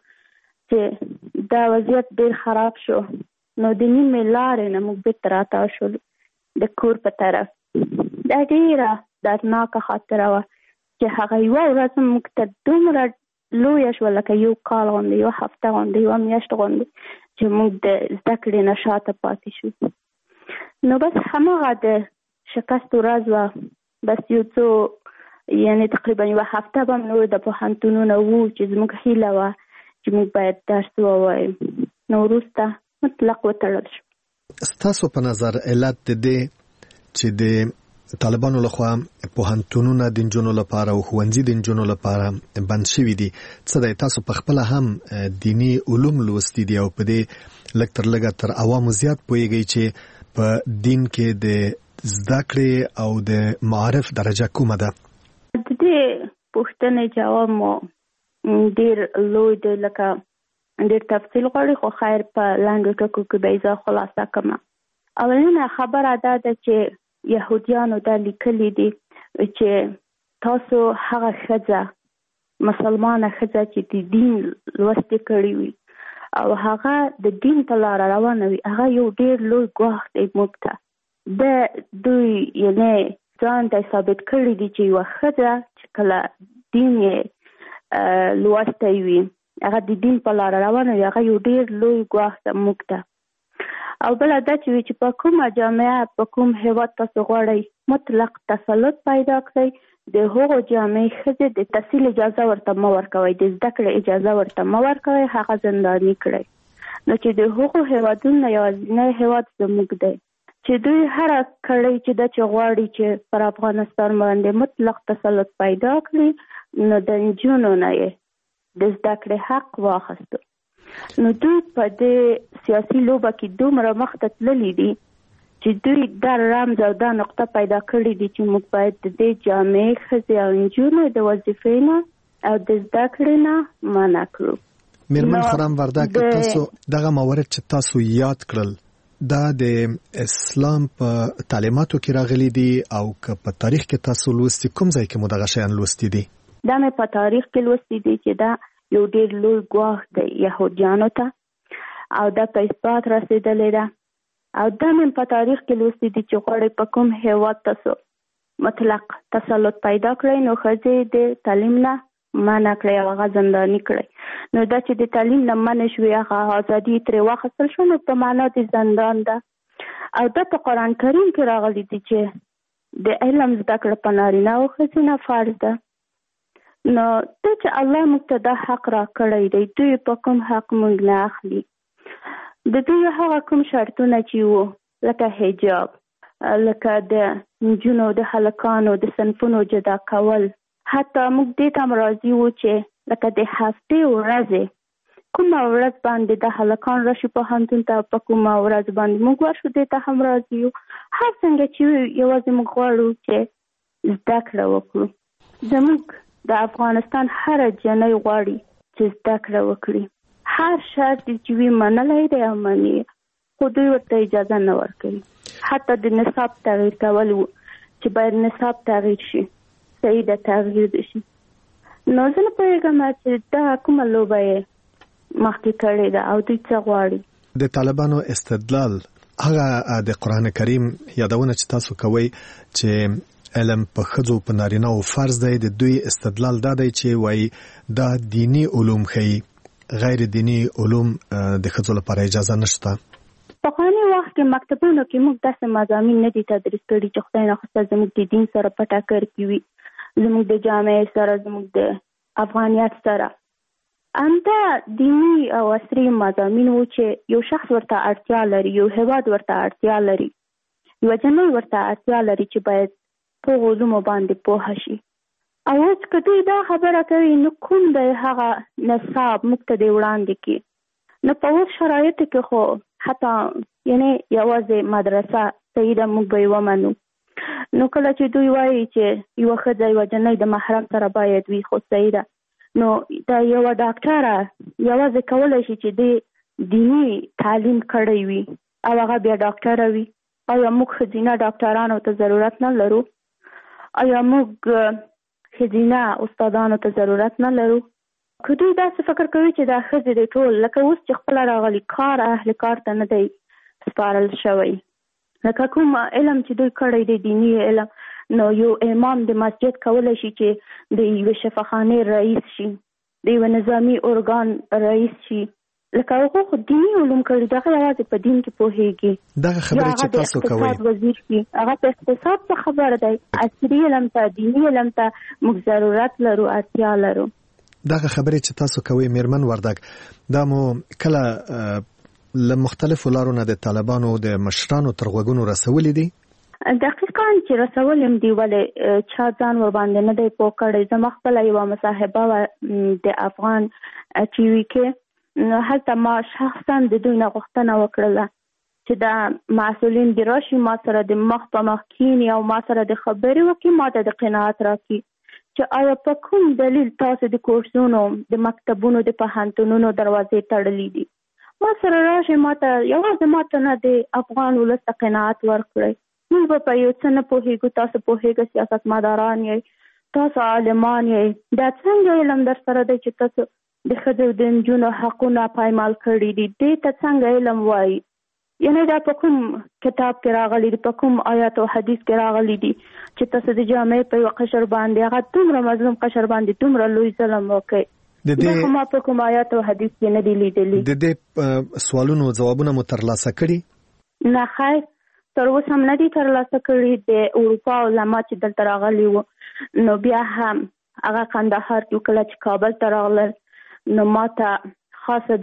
چې دا وضعیت ډېر خراب شو، نو د نیمې لارې نه موږ بېرته راتاو شولو د کور په طرف. دا ډېره دردناکه خاطره وه چې هغه یوه ورځ موږ ته دومره لویه شوه لکه یو کال غوندې، یوه هفته غوندې، یوه میاشت غوندې چې موږ د زده کړې نه شاته پاتې شو. نو بس هماغه د شکست ورځ وه. بس یو څو یعنې تقریبا یوه هفته به نور د پوهنتونونه وو چې زموږ هیله وه چې موږ باید درس ووایو. نو وروسته مطلق وتړل شو. ستاسو په نظر علت د دې چې د طالبانو لخوا پوهنتونونه د نجونو لپاره او ښوونځي د نجونو لپاره بند شوي دي، څه دی تاسو په خپله هم دیني علوم لوستي دي او په دې لږ تر لږه تر عوامو زیات پوهیږئ چې په دین کې د زده کړې او د معارف درجه کومه ده؟ د دې پوښتنې جواب مو ډېر لوی دی، لکه ډېر تفصیل غواړي، خو خیر په لنډو ټکو کې به یې زه خلاصه کړم. اولینه خبره دا ده چې یهودیانو دا لیکلي دي چې تاسو هغه ښځه مسلمانه ښځه چې د دین لوستې کړې وي او هغه د دین په لاره روانه وي، هغه یو ډېر لوی ګواښ دی موږ ته. د دوی یعنې ځان ته ثابت کړي دي چې یوه ښځه چې کله دین یې لوستی وي، هغه د دین په لاره روانه وي، هغه یو ډېر لوی ګواښ ده موږ ته. او بله دا چې په کومه جامعه په کوم هیواد تاسو غواړئ مطلق تسلط پیدا کړئ، د هغو جامعې ښځې د تحصیل اجازه ورته مه ورکوئ، د زده کړې اجازه ورته مه ورکوئ، هغه زنداني کړئ. نو چې د هغو هیوادونو یوازینی هیواد زموږ دی چې دوی هره کړۍ چې دا چې غواړي چې پر افغانستان باندې مطلق تسلط پیدا کړي، نو د نجونو نه یې د زده کړې حق واخیستو. نو دوی په دې سیاسي لوبه کې دومره مخته تللي دي چې دوی دا رمز او دا نقطه پیدا کړي دي چې موږ باید د دې جامعې ښځې او نجونو د وظیفې نه او د زده کړې نه منع کړو. میرمن خرم وردک، تاسو دغه موارد چې تاسو یاد کړل دا د اسلام په تعلیماتو کې راغلي دي او که په تاریخ کې تاسو لوستي کوم ځای کې مو دغه شیان لوستي دي؟ دا مې په تاریخ کې لوستي دي چې دا یو ډېر لوی ګواښ دی یهودیانو ته او دا په اثبات رسېدلی ده. او دا مې په تاریخ کې لوستي دي چې غواړئ په کوم هیواد تاسو مطلق تسلط پیدا کړئ، نو ښځې د تعلیم نه منع کړئ او هغه زنداني کړئ. نو دا چې د تعلیم نه منع شوې، هغه ازادي ترې واخیستل شو، نو په معنا د زندان ده. او دا په قرآن کریم کې راغلي دي چې د علم زده کړه په نارینه او ښځې نه فرض ده. نو دا چې الله موږ ته دا حق را کړی دی، دوی په کوم حق موږ نه اخلي. د دوی هغه کوم شرطونه چې وو لکه حجاب، لکه د نجونو د هلکانو د صنفونو جدا کول، حتی موږ دې ته هم راضي وو چې لکه د هفتې ورځې کومه ورځ باندې د هلکان راشي پوهنتون ته، په کومه ورځ باندې موږ ورشو، دې ته هم راضي یو. هر څنګه چې یوازې موږ غواړو چې زده کړه وکړو. زموږ د افغانستان هر جنۍ غواړي چې زده کړه وکړي، هر شرط چې وي منلی دی او مني، خو دوی ورته اجازه نه ورکوي. حتی د نصاب تغییر کول چې باید نصاب تغییر شي، صحیح د تغییر دي شي. نو زه نه پوهېږم چې دا کومه لوبه یې مخکې کړې ده او دوی څه غواړي. د طالبانو استدلال هغه د قرآن کریم یادونه چې تاسو کوئ چې علم په ښځو په نارینه او فرض دی، د دوی استدلال دا دی چې وایي دا دینی علوم ښیي، غیر دینی علوم د ښځو لپاره اجازه نشته. پخواني وخت کې مکتبونو کې موږ داسې مضامین نه دي تدریس کړي چې خدای نخواسته زموږ د دین سره په ټکر کې وي، زموږ د جامعې سره، زموږ د افغانیت سره. همدا دینی او عصري مضامین و چې یو شخص ورته اړتیا لري، یو هیواد ورته اړتیا لري، یوه جنۍ ورته اړتیا لري چې باید په علومو باندې پوه شي. او اوس که دوی دا خبره کوي، نو کوم دی هغه نصاب موږ ته دی وړاندې کړي. نو په اوس شرایطو کې خو حتی یعنی یوازې مدرسه سیده موږ به یې ومنو. نو کله چې دوی وایي چې یوه ښځه یوه جنۍ د محرم سره باید وي خو سیده، نو دا یوه ډاکټره یوازې کولی شي چې د دیني تعلیم کړی وي او هغه بیا ډاکټره وي. آیا موږ ښځینه ډاکټرانو ته ضرورت نه لرو؟ آیا موږ ښځینه استادانو ته ضرورت نه لرو؟ که دوی داسې فکر کوي چې دا ښځې دی ټول لکه اوس چې خپله راغلي کار اهل کار ته نه دی سپارل شوی، لکه کوم علم چې دوی کړی دی دیني علم، نو یو امام د مسجد کولی شي چې د یوې شفاخانې رئیس شي، د یوه نظامي ارګان رئیس شي، لکه هغه خو دیني علوم کړي، دغه یوازې په دین کې پوهېږي. دغه خبرې چې تاسو کوئ اقتصاد وزیر شي، هغه په اقتصاد څه خبره دی؟ عصري علم ته دیني علم ته موږ ضرورت لرو، اړتیا لرو. دغه خبرې چې تاسو کوئ میرمن وردګ، دا مو کله له مختلفو لارو نه د طالبانو د مشرانو تر غوږونو رسولي دي؟ دقیقاً چې رسولم دي، ولې چا ځان ورباندې نه دی پوه کړی. زما خپله یوه مصاحبه وه د افغان ټي وي کې، هلته ما شخصا د دوی نه غوښتنه وکړله چې دا مسؤلین دې راشي ما سره د مخ په مخ کښېني او ما سره د خبرې وکړي، ما ته د قناعت راکړي چې آیا په کوم دلیل تاسو د کورسونو د مکتبونو د پوهنتونونو دروازې تړلې دي. ما سره راشئ، ما ته یوازې ما ته نه د افغان ولس ته قناعت ورکړئ. موږ به په یو څه نه پوهېږو، تاسو پوهېږئ، سیاستمداران یې، تاسو عالمان یې، دا څنګه علم در سره دی چې تاسو د ښځو د نجونو حقونه پایمال کړي دي؟ دې ته څنګه علم وایي؟ یعنی دا په کوم کتاب کې راغلی دي، په کوم آیات او حدیث کې راغلی دي چې تاسو د جامعې په یو قشر باندې، هغه دومره مظلوم قشر باندې دومره لوی ظلم وکړي؟ دا خو ما په کوم آیات او حدیث کې نه دي لیدلي. د دې سوالونو ځوابونه مو ترلاسه کړي؟ نه خیر، تر اوسه هم نه دي ترلاسه کړي. د اروپا علما چې دلته راغلي وو، نو بیا هم هغه کندهار کې کله چې کابل ته راغلل، نو ما ته خاصه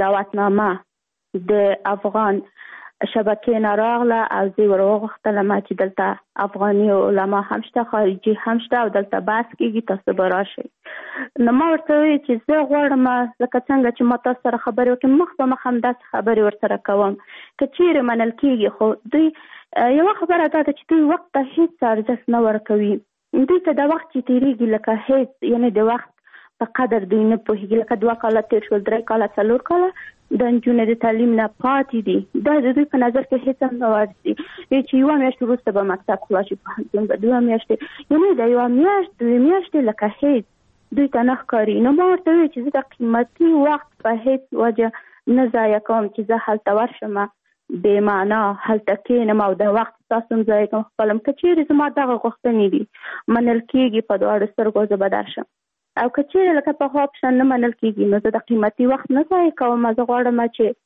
دعوتنامه د افغان شبکې نه راغله او زه ور وغوښتلم چې دلته افغاني علما هم شته، خارجي هم شته او دلته بحث کېږي، تاسو به راشئ. نو ما ورته وویل چې زه غواړم لکه څنګه چې ما تاسو سره خبرې وکړم، مخ په مخ همداسې خبرې ورسره کوم. که چیرې منل کېږي، خو دوی یوه خبره دا ده چې دوی وخت ته هېڅ ارزښت نه ورکوي. دوی ته دا وخت چې تېرېږي لکه هېڅ، یعنې د وخت په قدر دوی نه پوهېږي. لکه 2 کاله تېر شول، 3 کاله، 4 کاله د نجونو د تعلیم نه پاتې دي. دا د دوی په نظر کې هېڅ هم نه ورځي چې یوه میاشت وروسته به مکتب خلاص شي، پوهنتون به 2 میاشتې، یعنې د 1 میاشت 2 میاشتې لکه هېڅ دوی ته نه ښکاري. نو ما ورته وویل چې زه د قیمتي وخت په هېڅ وجه نه ضایع کوم چې زه هلته ورشم بې معنا هلته کښېنم او د وخت تاسو هم ضایع کوم خپل. که چیرې زما دغه غوښتنې دي منل کېږي، په دواړو سترګو زه به درشم. او که چیرې لکه پخوا پشان نه منل کېږي، نو زه د قیمتي وخت نه ضایع کوم. زه غواړم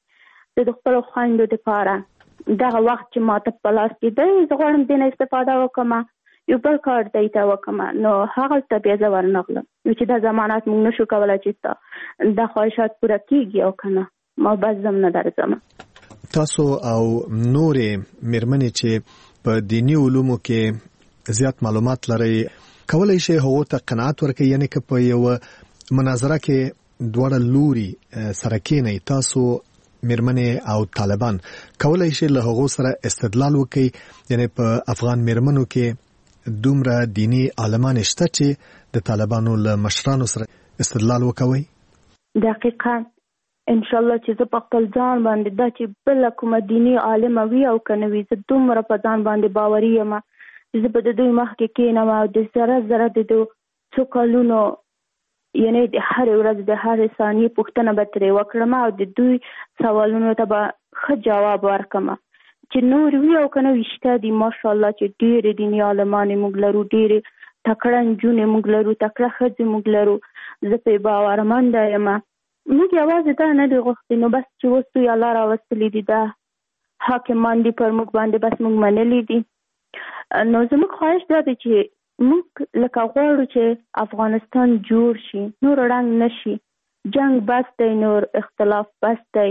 چې زه د خپلو خویندو دپاره دغه وخت چې ما ته په لاس کې دی، زه غواړم دې نه استفاده وکړم، یو بل کار دی ته وکړم. نو هغلته بیا زه ورنغلم چې دا ضمانت موږ نشو کولی چې دا خواهشات پوره کېږي او که نه، ما بس زم نه درځم. تاسو او نورې میرمنې چې په دیني علومو کې زیات معلومات لرئ، کولای شي هغو ته قناعت ورکړي؟ یعنی که په یوه مناظره کې دواړه لوري سره کېنئ، تاسو میرمنې او طالبان، کولای شي له هغو سره استدلال وکړي؟ یعنی په افغان میرمنو کې دومره دینی عالمان شته چې د طالبانو له مشرانو سره استدلال وکوي؟ دقیقاً انشاءالله چې زه په خپل ځان باندې دا چې بله کومه دیني عالمه وي او که نه وي، زه دومره په ځان باندې باوري یم چې زه به د دوی مخکې کښېنم او د ذره د دوی څو کلونو، یعنی د هرې ورځ د هرې ثانیې پوښتنه به ترې وکړم او د دوی سوالونو ته به ښه جواب ورکړم. چې نور وي او که نه وي، شته دي ماشاءالله چې ډېرې دیني عالمانې موږ لرو، ډېرې تکړه نجونې موږ لرو، تکړه ښځې موږ لرو. زه پرې باورمنده یم. موږ یوازې دا نه دي غوښتي، نو بس چې اوس دوی الله راوستلي دي، دا حاکمان دي پر موږ باندې، بس موږ منلي دي. نو زموږ خواهش دا دی چې موږ لکه غواړو چې افغانستان جوړ شي، نور ړنګ نه شي، جنگ بس دی، نور اختلاف بس دی،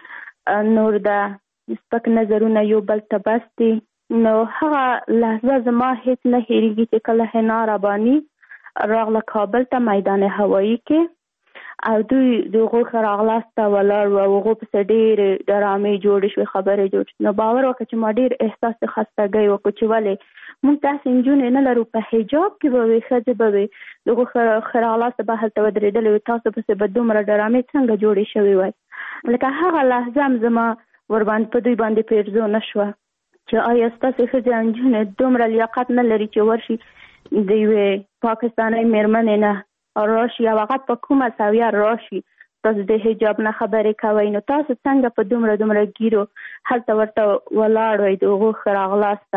نور دا سپک نظرونه یو بل ته بس دي. نو هغه لحظه زما هیڅ نه هېرېږي چې کله حنا رباني راغله کابل ته میدان هوایي کې او دوی دغه خراغلاسته ولاړ او هغه په ډېر ډرامې جوړې شوې خبرې جوړ نو باور وکړه چې ما ډېر احساس خستګۍ وکړ چې ولې موږ داسې نجونې نه لرو په حجاب کې به وي ښځې به وي دغه خراغلاسته به هلته ودرېدلې وي تاسو پسې به دومره ډرامې څنګه جوړې شوې وای لکه هغه لحظه هم زما ورباندې په دوی باندې پیرزو نه شوه چې آیا ستاسې ښځې نجونې دومره لیاقت نه لري چې ورشي د یوې پاکستانۍ مېرمنې نه راشي او هغه په کومه سویه راشي تاسو د حجاب نه خبرې کوئ نو تاسو څنګه په دومره ګیرو هلته ورته ولاړ وئ د هغو ښه راغلاسته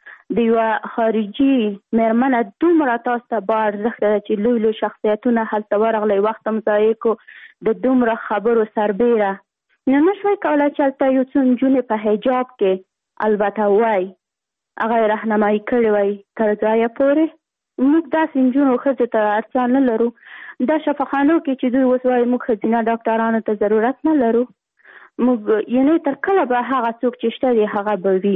د یوه خارجي مېرمنه دومره تاسو ته با ارزښت ده چې لوی شخصیتونه هلته ورغلی وخت هم ضایع کو د دومره خبرو سربیره نو نه شوی کولی چې هلته یو څو نجونې په حجاب کې البته وای هغه یې رهنمایي کړې وای تر ځایه پورې موږ داسې نجونو ښځې ته اړتیا نه لرو دا شفاخانو کې چې دوی اوس وایي موږ ښځینه ډاکټرانو ته ضرورت نه لرو موږ یعنې تر کله به هغه څوک چې شته دی هغه به وي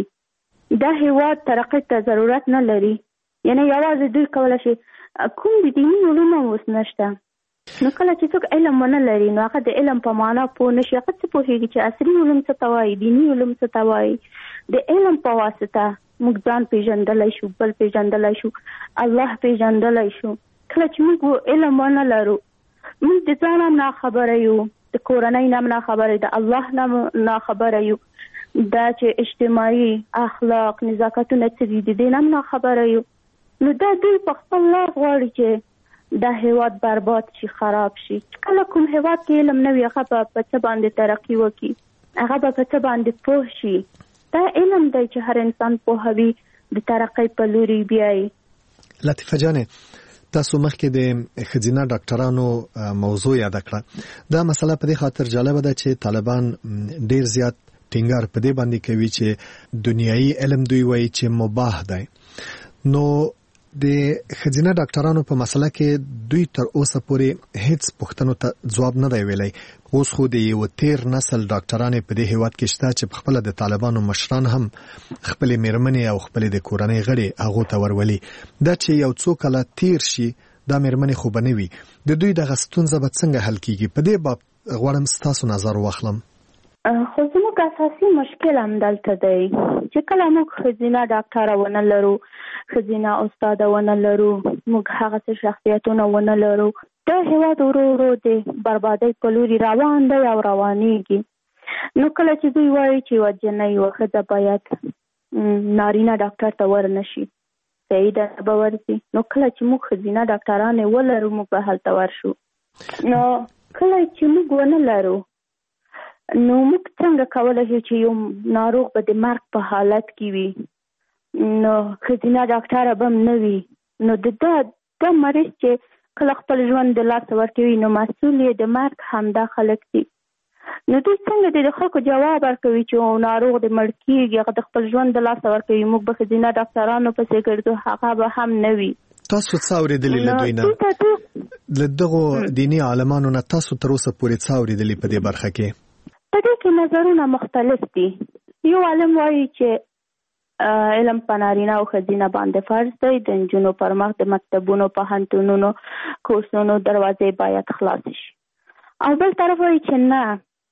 دا هېواد ترقۍ ته ضرورت نه لري یعنې یوازې دوی کولی شي کوم د دیني علوم هم اوس نشته نو کله چې څوک علم ونه لري نو هغه د علم په معنا پوه نه شي هغه څه پوهېږي چې عصري علوم څه ته وایي دیني علوم څه ته وایي د علم په واسطه موږ ځان پیژندلی شو بل پیژندلی شو الله پیژندلی شو کله چې موږ علم ونه لرو موږ د ځان هم ناخبره یو د کورنۍ نه هم ناخبره د الله نه ناخبره یو دا چې اجتماعي اخلاق نزاکتونه څه دي د دې نه هم ناخبره یو نو دا دوی په خپل لاس غواړي چې دا هېواد برباد شي خراب شي کله کوم هېواد کې علم نه وي هغه به په څه باندې ترقي وکړي هغه به په څه باندې پوه شي دا علم دی چې هر انسان پوهوي د ترقۍ په لوري بیایي لطیفه جانې تاسو مخکې د ښځینه ډاکټرانو موضوع یاد کړه دا مسله په دې خاطر جالبه ده چې طالبان ډیر زیات ټینګار په دې باندې کوي چې دنیایي علم دوی وایي چې مباح دی نو د ښځینه ډاکټرانو په مسله کې دوی تر اوسه پورې هیڅ پوښتنو ته ځواب نه دی ویلی اوس خو د یو تیر نسل ډاکټرانې په دې هیواد کې شته چې خپل د طالبانو مشران هم خپل میرمنې او خپل د کورنۍ غړي هغه ته ورولي دا چې یو څو کله تیر شي دا میرمنې خو بنوي د دوی د غستونزه به څنګه حل کیږي په دې باب غواړم تاسو نظر واخلم خو زموږ اساسي مشکل هم دلته دی چې کله موږ ښځینه ډاکټره ونه لرو ښځینه استاده ونه لرو موږ هغه څه شخصیتونه ونه لرو دا هېواد ورو ورو د بربادۍ په لوري روان دی او روانېږي نو کله چې دوی وایي چې یوه جنۍ یوه ښځه باید نارینه ډاکټر ته ورنشي صحیح ده به ورځي نو کله چې موږ ښځینه ډاکټرانې ولرو موږ به هلته ورشو نو کله چې موږ ونه لرو نو موږ څنګه کولی شو چې یو ناروغ به د مرګ په حالت کې وي نو ښځینه ډاکټره به هم نه وي نو د مریض چې کله خپل ژوند د لاسه ورکوي نو مسؤل یې د مرګ همدا خلک دي نو دوی څنګه د خلکو جواب ورکوي چې ناروغ د مړ کېږي هغه د خپل ژوند د لاسه ورکوي موږ به ښځینه ډاکټرانو پسې ګرځو هغه به هم نه وي تاسو څه اورېدلي له دوی نه له دغو دیني عالمانو نه تاسو تر اوسه پورې څه اورېدلي په دې برخه کې په دې کې نظرونه مختلف دي یو عالم وایي چې علم په نارینه او ښځینه باندې فرض دی د نجونو پر مخ د مکتبونو پوهنتونونو کورسونو دروازې باید خلاص شي او بل طرف وایي چې نه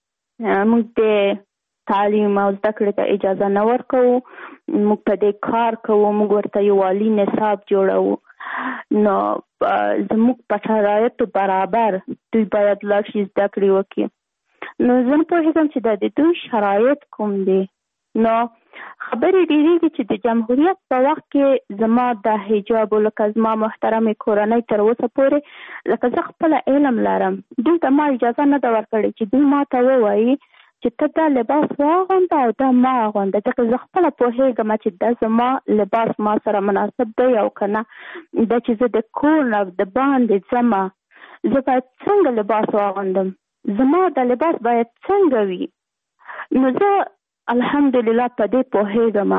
موږ د تعلیم او زده کړې ته اجازه نه ورکوو موږ په دې کار کوو موږ ورته یو عالي نصاب جوړوو نو زموږ په شرایطو برابر دوی باید لاړ شي زده کړې وکړي نو زه نه پوهېږم چې دا د دوی شرایط کوم دي نو خبرې ډېرېږي چې د جمهوریت په وخت کې زما د حجاب لکه زما محترمې کورنۍ تر اوسه پورې لکه زه خپله علم لرم دوی ته ما اجازه نه ده ورکړې چې دوی ما ته ووایي چې ته دا لباس واغونده او دا ما اغونده ځکه زه خپله پوهېږم چې دا زما لباس ما سره مناسب دی او که نه دا چې زه د کور نه د باندې ځمه زه باید څنګه لباس واغوندم زما د لباس باید څنګه وي نو زه الحمدلله په دې پوهېږم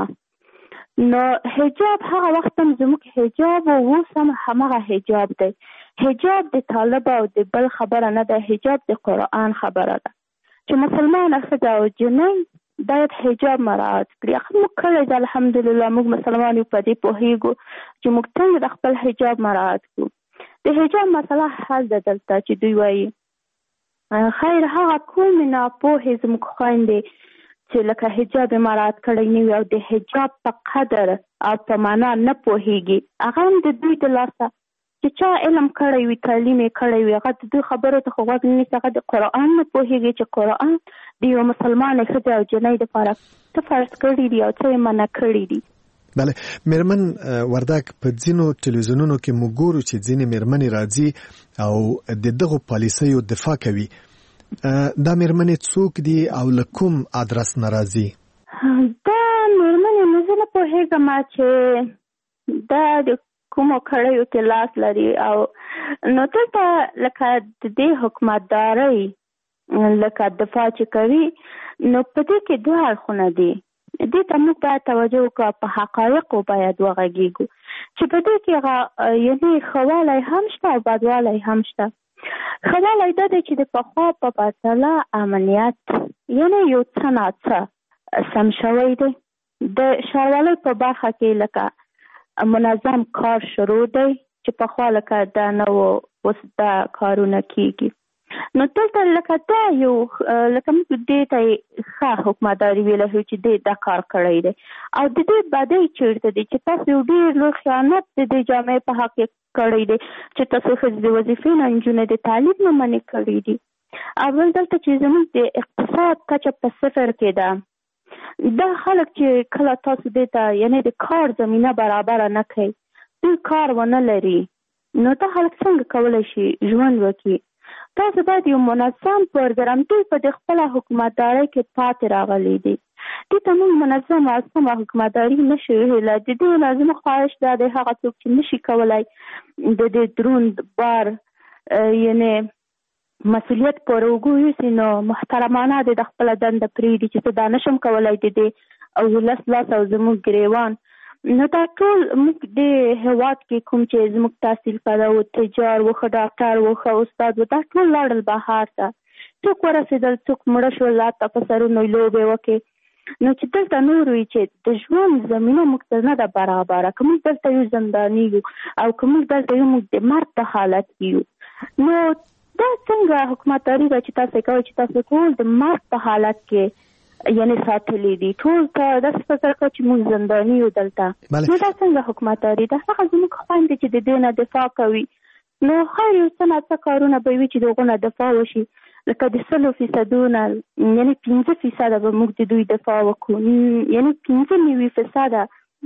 نو حجاب هغه وخت هم زموږ حجاب او اوس هم همغه حجاب دی حجاب د طالب او د بل خبره نه ده حجاب د قرآن خبره ده چې مسلمانه ښځه او جنۍ باید حجاب مراعات کړي موږ کله د الحمدلله موږ مسلمان یو په دې پوهېږو چې موږ څنګه د خپل حجاب مراعات کړو د حجاب مسله حل ده دلته چې دوی وایي خیر هغه کومې ناپوهې زموږ خویندې چې لکه حجاب یې مراعات کړی نه وي او د حجاب په قدر او په معنا نه پوهېږي، هغه هم د دوی د لاسه چې چا علم کړی وي، تعلیم یې کړی وي، هغه د دوی خبرو ته خو غوږ نه نیسي، هغه د قرآن نه پوهېږي چې قرآن د یوه مسلمانې ښځې او جنۍ دپاره څه فرض کړي دي او څه یې منع کړي دي. بله میرمن وردک، په ځینو تلویزیونونو کې موږ ګورو چې ځینې میرمنې راځي او د دغو پالیسیو دفاع کوي. دا میرمنې څوک دي او له کوم ادرس نه راځي؟ دا میرمنې نو زه نه پوهېږم چې دا د کومو کړیو کې لاس لري او نو دلته لکه د دې حکومتدارۍ لکه دفاع چې کوي نو په دې کې دوه اړخونه دي. دې ته موږ باید توجه وکړو، په حقایقو باید وغږیږو چې په دې کې یعنې ښه والی هم شته او بدوالی هم شته. ښه والی دا دی چې د پخوا په پرتله امنیت یعنې یو څه ناڅه سم شوی دی. د ښاروالۍ په برخه کې لکه منظم کار شروع دی چې پخوا لکه دا نه و، اوس دا کارونه کیږي. نو دلته لکه دا یو لکه موږ دې ته ښه حکومتداري ویلی شو چې دې دا کار کړی دی او د دې بدۍ چېرته دی چې تاسو یو ډېر لوی خیانت د دې جامعې په حق کې کړی دی چې تاسو ښځې د وظیفې نه نجونې د تعلیم نه منې کړي دي. اول دلته چې زموږ د اقتصاد کچه په صفر کې ده، دا خلک چې کله تاسو دې ته یعنې د کار زمینه برابره نه کوي، دوی کار ونه لري، نو دا خلک څنګه کولی شي ژوند وکړي؟ تاسو باید یو منظم پروګرام دوی په د خپله حکومتدارۍ کې پاتې راغلی دي. دې ته موږ منظم او سمه حکومتداري نشو ویلی. د دې نه زموږ خواهش دا دی هغه څوک چې نشي کولی د دې دروند بار یعنې مسؤلیت پر اوږو یوسي نو محترمانه د خپله دنده پرېږدي چې زه دا نشم کولی د دې او ولس لاس او زموږ ګریوان. نو دا ټول موږ د هېواد کې کوم چې زموږ تحصیل کړی و، تجار و، ښه ډاکټر و، ښه استاد و، دا ټول لاړل بهر ته، څوک ورسېدل، څوک مړه شول، لاته په سرونو لوبې وکړې. نو چې دلته نور وي چې د ژوند زمینه موږ ته نه ده برابره، که موږ دلته یو زنداني یو او که موږ دلته یو موږ د مرګ په حالت کې یو، نو دا څنګه حکومتداري ده چې تاسو کوئ چې تاسو ټول د مرګ په حالت کې یعنی ساتلی دي، ټول ته داسې فکر کوي چې موږ زنداني یو دلته. نو دا څنګه حکومتداري ده؟ هغه زموږ خویندې چې د دې نه دفاع کوي نو خیر یو څه ناڅه کارونه به وي چې د هغو نه دفاع وشي، لکه د 100% نه یعنې 5% به موږ د دوی دفاع وکړو، یعنې 95%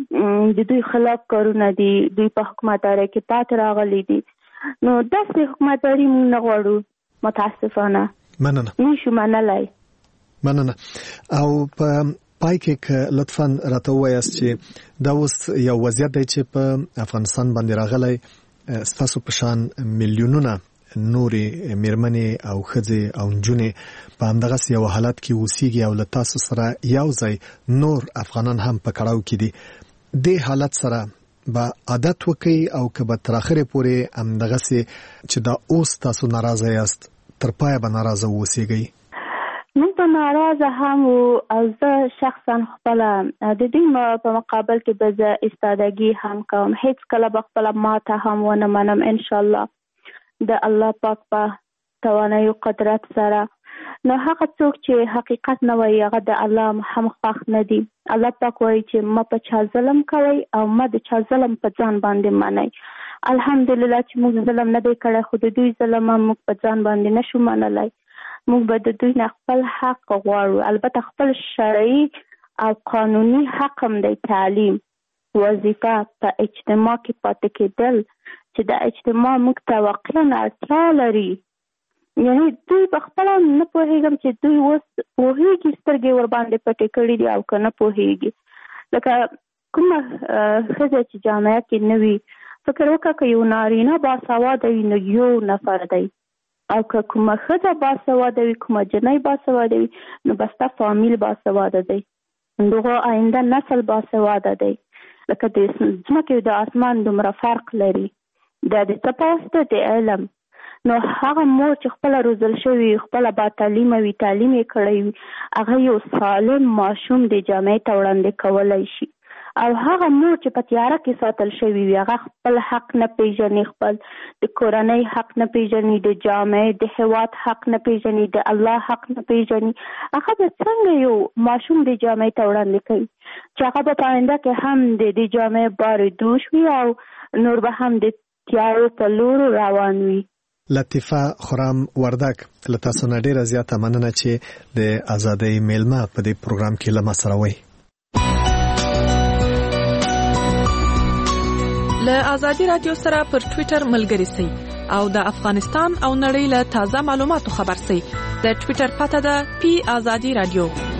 د دوی خلاف کارونه دي، دوی په حکومتدارۍ کې پاتې راغلي دي. نو داسې حکومتداري موږ نه غواړو متاسفانه. مننه. نشو منلی. مننه. او په پای کې لطفاً راته ووایاست چې دا اوس یو وضعیت دی چې په افغانستان باندې راغلی، ستاسو په شان میلیونونه نورې میرمنې او ښځې او نجونې په همدغسې یو حالت کې اوسیږي او له تاسو سره یو ځای نور افغانان هم په کړاو کې دي. دې حالت سره به عادت وکړئ او که به تر اخرې پورې همدغسې چې دا اوس تاسو ناراضه یاست تر پایه به ناراضه واوسیږئ؟ موږ به ناراضه هم وو او زه شخصا خپله د دوی په مقابل کې به زه ایستادګي هم کوم، هیڅ کله به خپله ماته هم ونه منم انشاءالله د الله پاک په توانایي او قدرت سره. نو هغه څوک چې حقیقت نه وایي هغه د الله هم خوښ نه دي. الله پاک وایي چې ما په چا ظلم کوئ او ما د چا ظلم په ځان باندې منئ. الحمدلله چې موږ ظلم نه دی کړی، خو د دوی ظلم هم موږ په ځان باندې نشو منلی. موږ به د دوی نه خپل حق غواړو، البته خپل شرعي او قانوني حق هم دی، تعلیم، وظیفه، په اجتماع کې پاتې کېدل چې د اجتماع موږ ته واقعا اړتیا لري. یعنې دوی په خپله نه پوهېږم چې دوی اوس پوهېږي سترګې ورباندې پټې کړي دي او که نه پوهېږي. لکه کومه ښځه چې جامعه کې نه وي، فکر وکړه که یو نارینه باسواده وي نو یو نفر دی، او که کومه ښځه باسواده وي، کومه جنۍ باسواده وي، نو به ستا فامیل باسواده دی، دغه آینده نسل باسواده دی. لکه د ځمکې د اسمان دومره فرق لري. دا د څه په واسطه د علم. نو هغه مور چې خپله روزل شوي، خپله با تعلیمه وي، تعلیم یې کړی وي، هغه یو سالم ماشوم د جامعې ته وړاندې کولی شي او هغه مور چې په تیاره کې ساتل شوی وي هغه خپل حق نه پیژني، خپل د کورنۍ حق نه پیژني، د جامع د هیواد حق نه پیژني، د الله حق نه پیژني، هغه به څنګه یو ماشوم د جامع ته وړاندې کوي چې هغه په پاینده کې هم د جامع بار دوش وي او نور به هم د تیارو په لور روان وي. لطیفه خرام وردک له تاسو نه ډیره زیاته مننه چې د ازادۍ میلمه په دې پروګرام کې له ما سره وئ. له ازادي رادیو سره پر ټوئیټر ملګري سئ او د افغانستان او نړۍ له تازه معلوماتو خبر سئ. د ټوئیټر پته ده PAZADI رادیو.